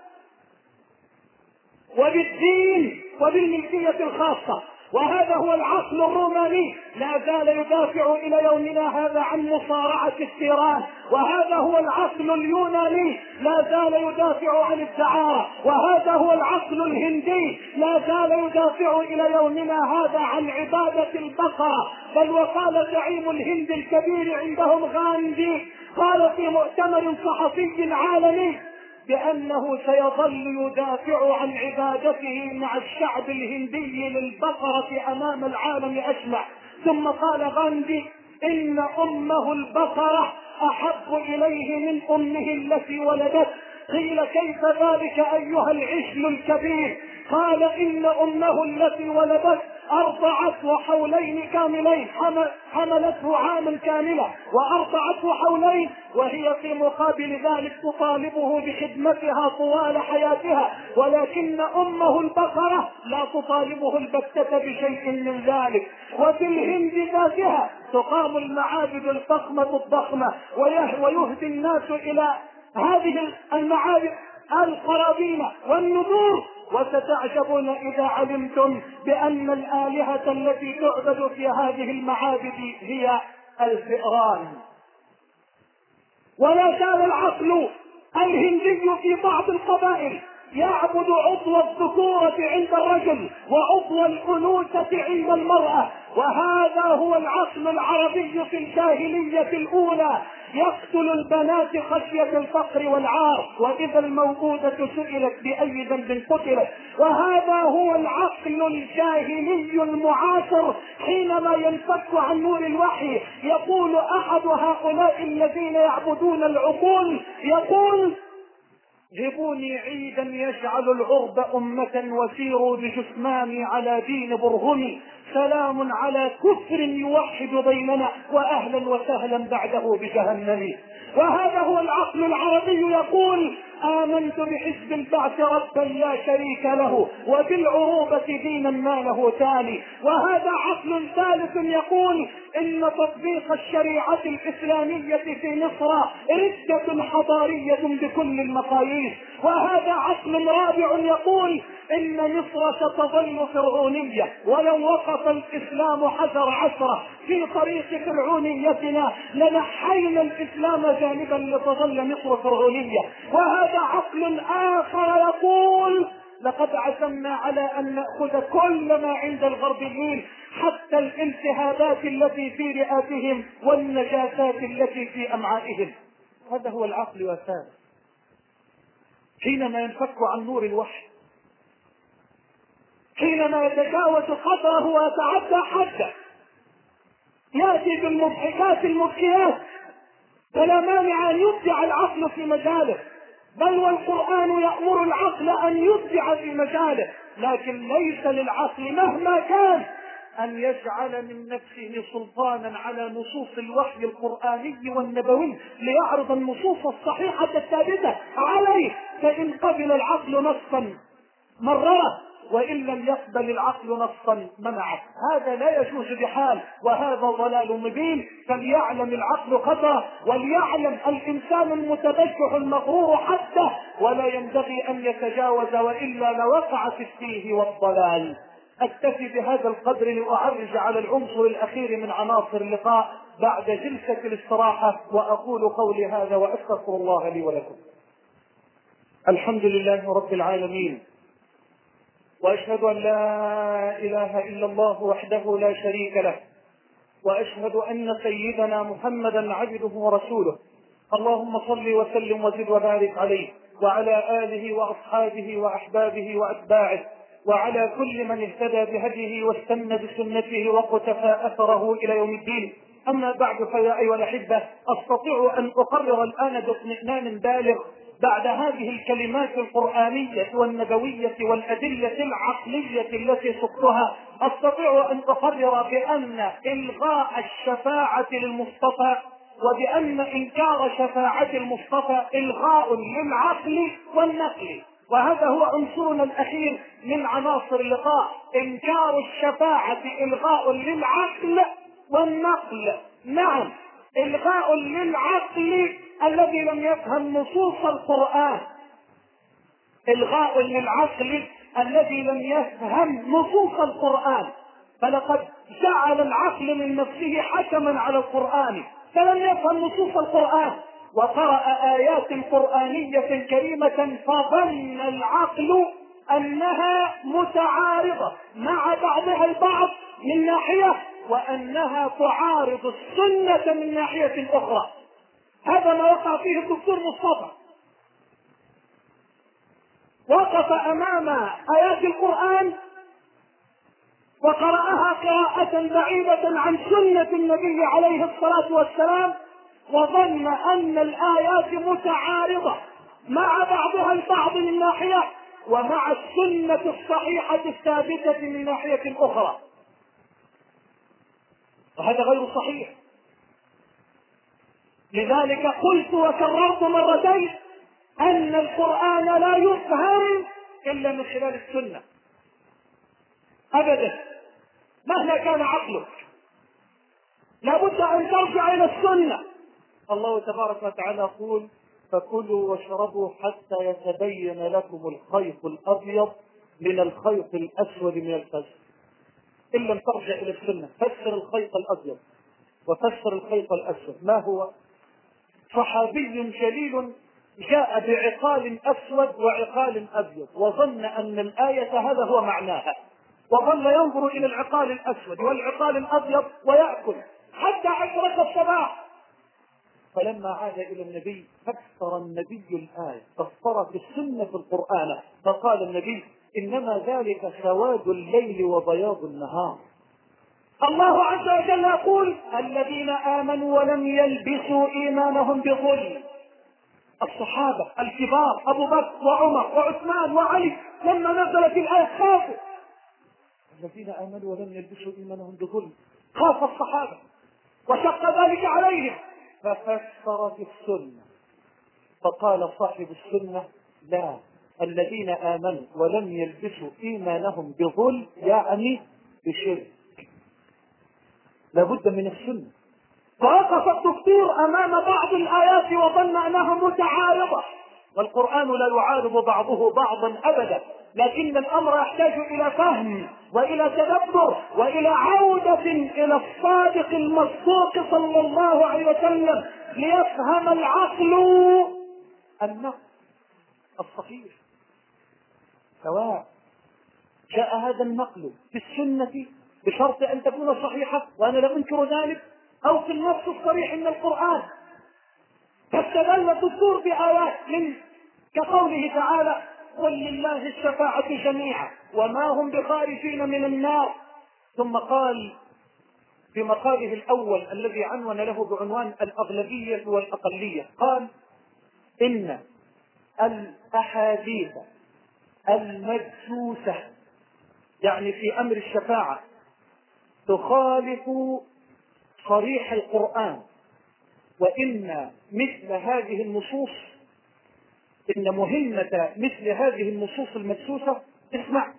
وبالدين وبالملكية الخاصة. وهذا هو العقل الروماني، لا زال يدافع إلى يومنا هذا عن مصارعة التيران. وهذا هو العقل اليوناني، لا زال يدافع عن الدعارة. وهذا هو العقل الهندي، لا زال يدافع إلى يومنا هذا عن عبادة البقرة. بل وقال زعيم الهند الكبير عندهم غاندي، قال في مؤتمر صحفي عالمي بأنه سيظل يدافع عن عبادته مع الشعب الهندي للبقرة أمام العالم أجمع. ثم قال غاندي إن أمه البقرة أحب إليه من أمه التي ولدت. قيل كيف ذلك أيها العجل الكبير؟ قال إن أمه التي ولدت أرضعته حولين كاملين، حملته عاما كاملا وأرضعته حولين، وهي في مقابل ذلك تطالبه بخدمتها طوال حياتها، ولكن أمه البقرة لا تطالبه البتة بشيء من ذلك. وفي الهند ذاتها تقام المعابد الفخمة الضخمة ويهدي الناس إلى هذه المعابد القرابين والنذور، وستعجبون إذا علمتم بأن الآلهة التي تعبد في هذه المعابد هي الفئران. ولا زال العقل الهندي في بعض القبائل يعبد عضو الذكورة عند الرجل وعضو الأنوثة عند المرأة، وهذا هو العقل العربي في الجاهلية الأولى، يقتل البنات خشية الفقر والعار، وإذا الموءودة سئلت بأي ذنب قتلت. وهذا هو العقل الجاهلي المعاصر حينما ينفك عن نور الوحي. يقول أحد هؤلاء الذين يعبدون العقول، يقول: جيبوني عيدا يجعل العرب أمة وسيروا بجثماني على دين برهمي، سلام على كفر يوحد بيننا وأهلا وسهلا بعده بجهنم. وهذا هو العقل العربي يقول: آمنت بحزب البعث ربا لا شريك له وبالعروبة دينا ما له تالي. وهذا عقل ثالث يقول إن تطبيق الشريعة الإسلامية في مصر ردة حضارية بكل المقاييس. وهذا عقل رابع يقول إن مصر ستظل فرعونية، ولو وقف الإسلام حجر عشرة في طريق فرعونيتنا لنحينا الإسلام جانبا لتظل مصر فرعونية. وهذا عقل آخر يقول: لقد عزمنا على أن نأخذ كل ما عند الغربيين، حتى الالتهابات التي في رئاتهم والنجاسات التي في أمعائهم. هذا هو العقل والثالث. حينما ينفك عن نور الوحي، حينما يتجاوز قدره ويتعدى حده، يأتي بالمضحكات المبكيات، فلا مانع أن يبدع العقل في مجاله، بل والقرآن يأمر العقل أن يبدع في مجاله، لكن ليس للعقل مهما كان أن يجعل من نفسه سلطانا على نصوص الوحي القرآني والنبوي ليعرض النصوص الصحيحة الثابتة عليه. فإن قبل العقل نصا مرره، وإن لم يقبل العقل نصا منعه. هذا لا يجوز بحال، وهذا ضلال مبين. فليعلم العقل قدره، وليعلم الإنسان المتبجح المغرور حده، ولا ينبغي أن يتجاوز، وإلا لوقع في التيه والضلال. أكتفي بهذا القدر لأعرج على العنصر الأخير من عناصر اللقاء بعد جلسة الاستراحة، وأقول قولي هذا وأستغفر الله لي ولكم. الحمد لله رب العالمين، وأشهد أن لا إله إلا الله وحده لا شريك له، وأشهد أن سيدنا محمدا عبده ورسوله. اللهم صل وسلم وزد وبارك عليه وعلى آله وأصحابه وأحبابه وأتباعه وعلى كل من اهتدى بهديه واستنى بسنته وقتفى أثره إلى يوم الدين. أما بعد، فيا أيها الأحبة، أستطيع أن أقرر الآن باطمئنان بالغ بعد هذه الكلمات القرآنية والنبوية والأدلة العقلية التي سقتها، أستطيع أن أقرر بأن إلغاء الشفاعة للمصطفى وبأن إنكار شفاعة المصطفى إلغاء للعقل والنقل. وهذا هو عنصرنا الأخير من عناصر اللقاء: إنكار الشفاعة إلغاء للعقل والنقل. نعم، إلغاء للعقل الذي لم يفهم نصوص القرآن، إلغاء للعقل الذي لم يفهم نصوص القرآن، فلقد جعل العقل من نفسه حكما على القرآن فلم يفهم نصوص القرآن، وقرأ آيات قرآنية كريمة فظن العقل أنها متعارضة مع بعضها البعض من ناحية، وأنها تعارض السنة من ناحية أخرى. هذا ما وقع فيه الدكتور مصطفى، وقف أمام آيات القرآن وقرأها قراءة بعيدة عن سنة النبي عليه الصلاة والسلام، وظن أن الآيات متعارضة مع بعضها البعض من ناحية ومع السنة الصحيحة الثابتة من ناحية أخرى، وهذا غير صحيح. لذلك قلت وكررت مرتين أن القرآن لا يفهم إلا من خلال السنة أبدا، مهما كان عقلك لابد أن ترجع إلى السنة. الله تبارك وتعالى يقول: فكلوا واشربوا حتى يتبين لكم الخيط الأبيض من الخيط الأسود من الفجر. إن لم ترجع إلى السنة فسر الخيط الأبيض وفسر الخيط الأسود. ما هو؟ صحابي جليل جاء بعقال أسود وعقال أبيض، وظن أن الآية هذا هو معناها، وظل ينظر إلى العقال الأسود والعقال الأبيض ويأكل حتى أشرق الصباح. فلما عاد إلى النبي فسر النبي الآية، فسر بالسنة القرآن، فقال النبي: إنما ذلك سواد الليل وبياض النهار. الله عز وجل يقول: الذين آمنوا ولم يلبسوا إيمانهم بظلم. الصحابة الكبار أبو بكر وعمر وعثمان وعلي لما نزلت الآية خافوا. الذين آمنوا ولم يلبسوا إيمانهم بظلم، خاف الصحابة وشق ذلك عليهم، ففسر بالسنة. فقال صاحب السنة: لا، الذين آمنوا ولم يلبسوا إيمانهم بظلم يعني بشرك. لابد من السنة. فوقف الدكتور أمام بعض الآيات وظن أنها متعارضة، والقرآن لا يعارض بعضه بعضا أبدا، لكن الأمر يحتاج إلى فهم وإلى تدبر وإلى عودة إلى الصادق المصدوق صلى الله عليه وسلم ليفهم العقل النقل الصحيح، سواء جاء هذا النقل في السنة بشرط أن تكون صحيحة وأنا لا أنكر ذلك، أو في النص الصريح من القرآن. فاستدل الدكتور بآيات من كقوله تعالى: قل لله الشفاعة جميعا وما هم بخارجين من النار. ثم قال في مقاله الأول الذي عنون له بعنوان الأغلبية والأقلية، قال: إن الأحاديث المدسوسة يعني في أمر الشفاعة تخالف صريح القرآن، وإن مثل هذه النصوص إن مهمة مثل هذه النصوص المدسوسة اسمع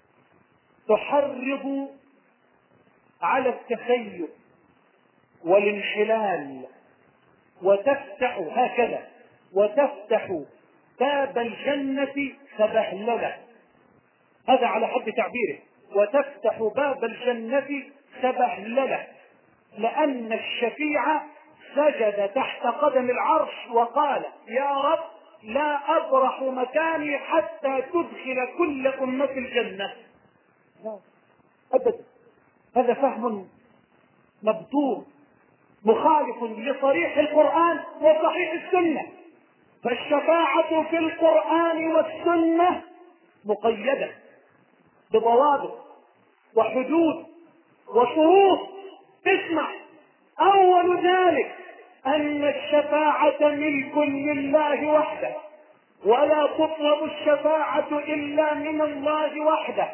تحرض على التخيل والانحلال، وتفتح هكذا وتفتح باب الجنة سبهللة، هذا على حد تعبيره، وتفتح باب الجنة سبهللة، لأن الشفيع سجد تحت قدم العرش وقال: يا رب لا أبرح مكاني حتى تدخل كل أمة الجنة. لا أبدا، هذا فهم مبتور مخالف لصريح القرآن وصحيح السنة. فالشفاعة في القرآن والسنة مقيدة بضوابط وحدود وشروط. اسمع: أول ذلك أن الشفاعة ملك لله وحده، ولا تطلب الشفاعة إلا من الله وحده،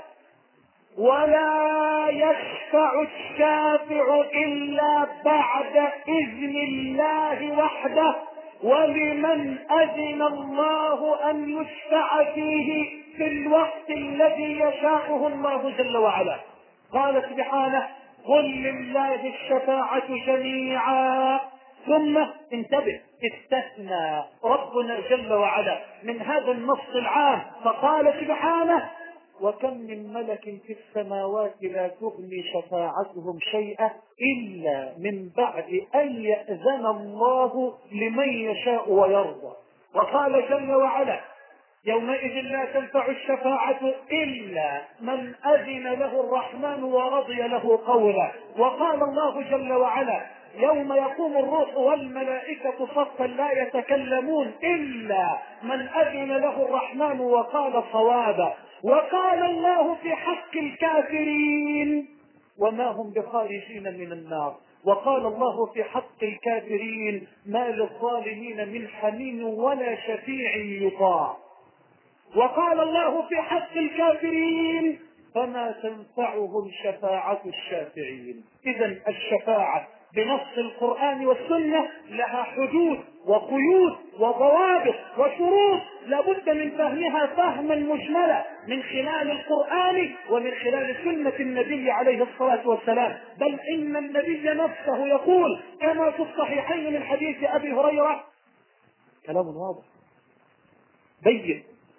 ولا يشفع الشافع إلا بعد إذن الله وحده، ولمن أذن الله أن يشفع فيه في الوقت الذي يشاءه الله جل وعلا. قال سبحانه: قل لله الشفاعة جميعا. ثم انتبه، استثنى ربنا جل وعلا من هذا النص العام فقال سبحانه: وكم من ملك في السماوات لا تغني شفاعتهم شيئا إلا من بعد أن يأذن الله لمن يشاء ويرضى. وقال جل وعلا: يومئذ لا تنفع الشفاعة إلا من أذن له الرحمن ورضي له قولا. وقال الله جل وعلا: يوم يقوم الروح والملائكة صفا لا يتكلمون إلا من أذن له الرحمن وقال صوابا. وقال الله في حق الكافرين وما هم بخارجين من النار. وقال الله في حق الكافرين ما للظالمين من حميم ولا شفيع يطاع. وقال الله في حق الكافرين فما تنفعهم شفاعة الشافعين. إذن الشفاعة بنص القرآن والسنة لها حدود وقيود وضوابط وشروط لابد من فهمها فهما مجملا من خلال القرآن ومن خلال سنة النبي عليه الصلاة والسلام. بل إن النبي نفسه يقول كما في الصحيحين من حديث أبي هريرة كلام واضح بين،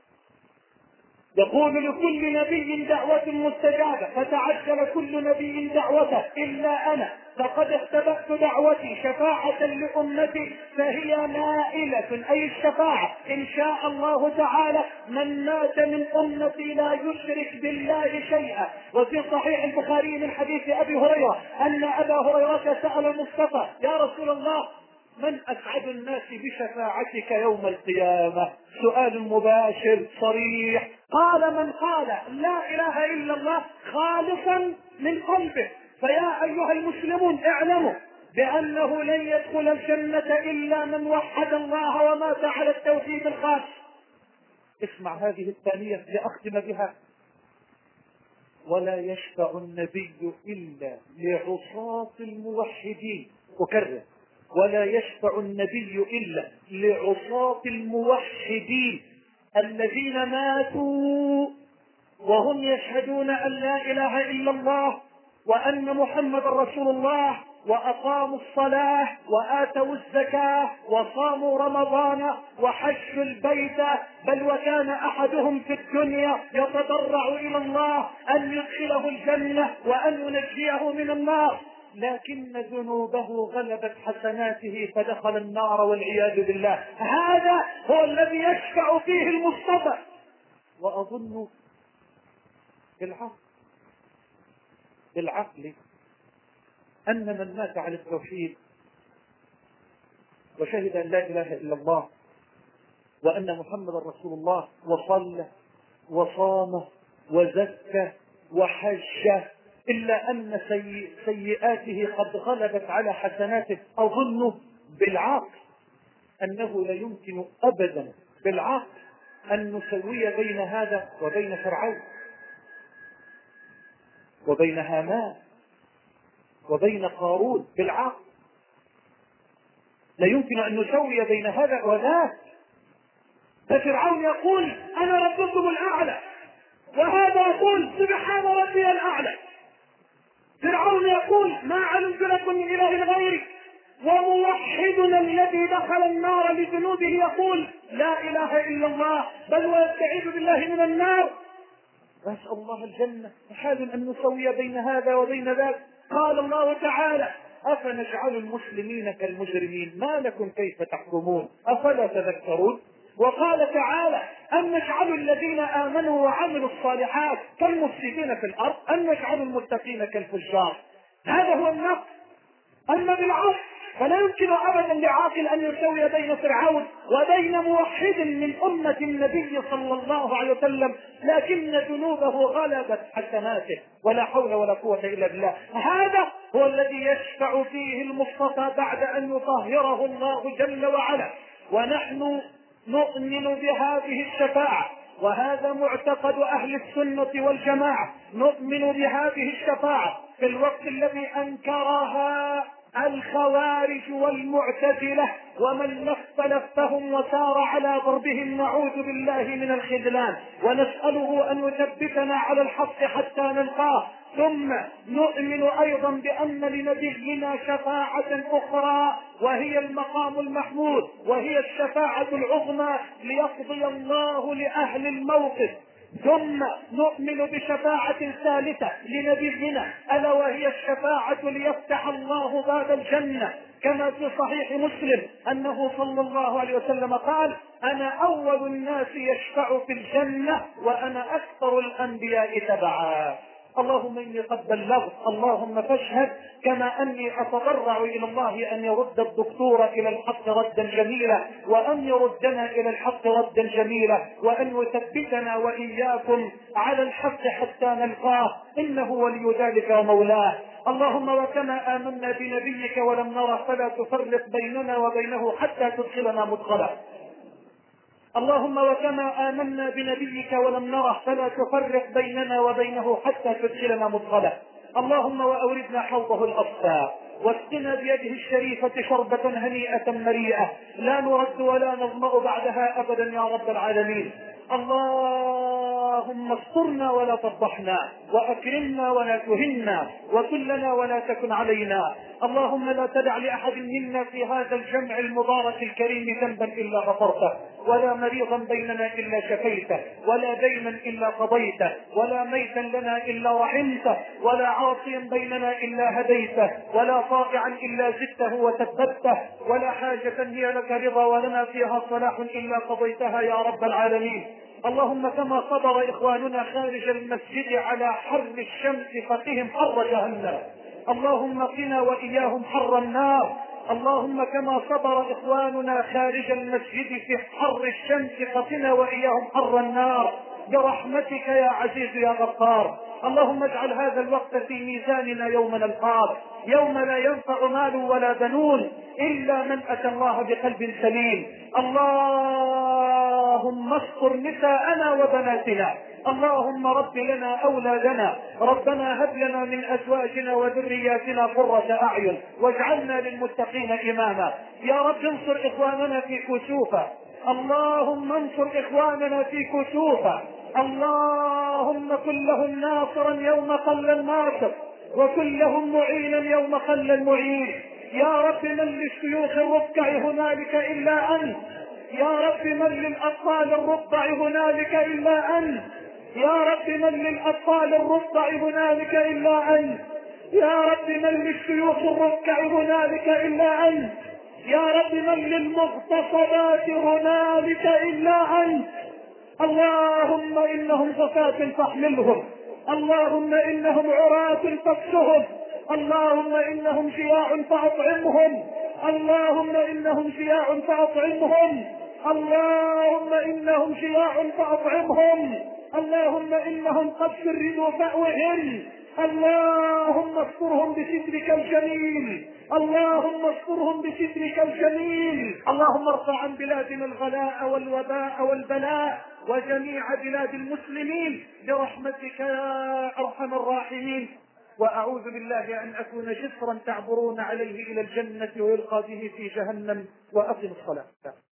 يقول لكل نبي دعوة مستجابة فتعجل كل نبي دعوته إلا أنا فقد اختبأت دعوتي شفاعة لأمتي فهي نائلة، أي الشفاعة إن شاء الله تعالى من مات من أمتي لا يشرك بالله شيئا. وفي صحيح البخاري من حديث أبي هريرة أن أبا هريرة سأل المصطفى يا رسول الله من أسعد الناس بشفاعتك يوم القيامة؟ سؤال مباشر صريح. قال من قال لا إله إلا الله خالصا من قلبه. فيا أيها المسلمون اعلموا بأنه لن يدخل الجنة إلا من وحد الله ومات على التوحيد الخاص. اسمع هذه الثانية لأختم بها. ولا يشفع النبي إلا لعصاة الموحدين. أكرر ولا يشفع النبي إلا لعصاة الموحدين الذين ماتوا وهم يشهدون أن لا إله إلا الله وأن محمد رسول الله وأقاموا الصلاة وآتوا الزكاة وصاموا رمضان وحجوا البيت، بل وكان أحدهم في الدنيا يتضرع إلى الله أن يدخله الجنة وأن ينجيه من النار، لكن ذنوبه غلبت حسناته فدخل النار والعياذ بالله. هذا هو الذي يشفع فيه المصطفى. وأظن بالعقل بالعقل أن من مات على التوحيد وشهد أن لا إله إلا الله وأن محمد رسول الله وصلى وصام وزكى وحج إلا أن سيئاته قد غلبت على حسناته، أظن بالعقل أنه لا يمكن أبدا بالعقل أن نسوي بين هذا وبين فرعون وبين هامان وبين قارون. بالعقل لا يمكن أن نسوي بين هذا وذاك. ففرعون يقول أنا ربكم الأعلى وهذا يقول سبحان ربي الأعلى. فرعون يقول ما علمت لكم من إله غيري، وموحدنا الذي دخل النار لذنوبه يقول لا إله إلا الله بل ويستعيذ بالله من النار. نسأل الله الجنة. حال أن نسوي بين هذا وبين ذاك. قال الله تعالى أفنجعل المسلمين كالمجرمين ما لكم كيف تحكمون أفلا تذكرون. وقال تعالى أن نجعل الذين آمنوا وعملوا الصالحات كالمفسدين في الأرض أن نجعل المتقين كالفجار. هذا هو النقص. أما بالعكس فلا يمكن أبدا لعاقل أن يسوي بين فرعون وبين موحد من أمة النبي صلى الله عليه وسلم، لكن ذنوبه غلبت حسناته ولا حول ولا قوة إلا بالله. هذا هو الذي يشفع فيه المصطفى بعد أن يطهره الله جل وعلا. ونحن نؤمن بهذه الشفاعة وهذا معتقد أهل السنة والجماعة. نؤمن بهذه الشفاعة في الوقت الذي أنكرها الخوارج والمعتزلة ومن اختلفهم وسار على ضربهم، نعوذ بالله من الخذلان ونسأله أن يثبتنا على الحق حتى نلقاه. ثم نؤمن أيضا بأن لنبينا شفاعة أخرى وهي المقام المحمود وهي الشفاعة العظمى ليقضي الله لأهل الموقف. ثم نؤمن بشفاعة ثالثة لنبينا ألا وهي الشفاعة ليفتح الله باب الجنة، كما في صحيح مسلم أنه صلى الله عليه وسلم قال أنا أول الناس يشفع في الجنة وأنا أكثر الأنبياء تبعا. اللهم إني قد بلغت، اللهم فاشهد. كما أني أتضرع إلى الله أن يرد الدكتور إلى الحق ردا جميلا، وأن يردنا إلى الحق ردا جميلا، وأن يثبتنا وإياكم على الحق حتى نلقاه، إنه ولي ذلك ومولاه. اللهم وكما آمنا بنبيك ولم نره فلا تفرق بيننا وبينه حتى تدخلنا مدخله. اللهم وكما آمنا بنبيك ولم نره فلا تفرق بيننا وبينه حتى تدخلنا مدخله. اللهم وأوردنا حوضه الأصفى، واسقنا بيده الشريفة شربة هنيئة مريئة لا نرد ولا نظمأ بعدها أبدا يا رب العالمين. اللهم استرنا ولا تفضحنا، وأكرمنا ولا تهنا، وكلنا ولا تكن علينا. اللهم لا تدع لأحد منا في هذا الجمع المبارك الكريم ذنبا إلا غفرته، ولا مريضا بيننا إلا شفيته، ولا دينا إلا قضيته، ولا ميتا لنا إلا رحمته، ولا عاصيا بيننا إلا هديته، ولا طائعا إلا زدته وثبته، ولا حاجة هي لك رضا ولنا فيها صلاح إلا قضيتها يا رب العالمين. اللهم كما صبر إخواننا خارج المسجد على حر الشمس فقهم حر جهنم، اللهم قنا وإياهم حر النار. اللهم كما صبر إخواننا خارج المسجد في حر الشمس فقنا وإياهم حر النار برحمتك يا عزيز يا غفار. اللهم اجعل هذا الوقت في ميزاننا يوم نلقاك، يوم لا ينفع مال ولا بنون إلا من أتى الله بقلب سليم. اللهم استر نساءنا وبناتنا، اللهم رب لنا أولادنا، ربنا هب لنا من أزواجنا وذرياتنا قرة أعين واجعلنا للمتقين إماما. يا رب انصر إخواننا في كسوفة، اللهم انصر إخواننا في كسوفة، اللهم كن لهم ناصرا يوم قل الناصر، وكن لهم معينا يوم قل المعين. يا رب من للشيوخ الركع هنالك إلا أنت، يا رب من للأطفال الرضع هنالك إلا أنت، يا رب من للأطفال الرضع هنالك إلا أنت، يا رب من للشيوخ الركع هنالك إلا أنت، يا رب من للمغتصبات هنالك إلا أنت. اللهم إنهم زكاة فاحملهم، اللهم إنهم عراة فاكسهم، اللهم إنهم جياع فأطعمهم، اللهم إنهم جياع فأطعمهم، اللهم إنهم جياع فأطعمهم، اللهم إنهم قد شردوا فأوهم، اللهم استرهم بسترك الجميل، اللهم استرهم بسترك الجميل. اللهم ارفع عن بلادنا الغلاء والوباء والبلاء وجميع بلاد المسلمين برحمتك يا أرحم الراحمين. وأعوذ بالله أن أكون جسرا تعبرون عليه إلى الجنة ويلقى به في جهنم. وأقم الصلاة.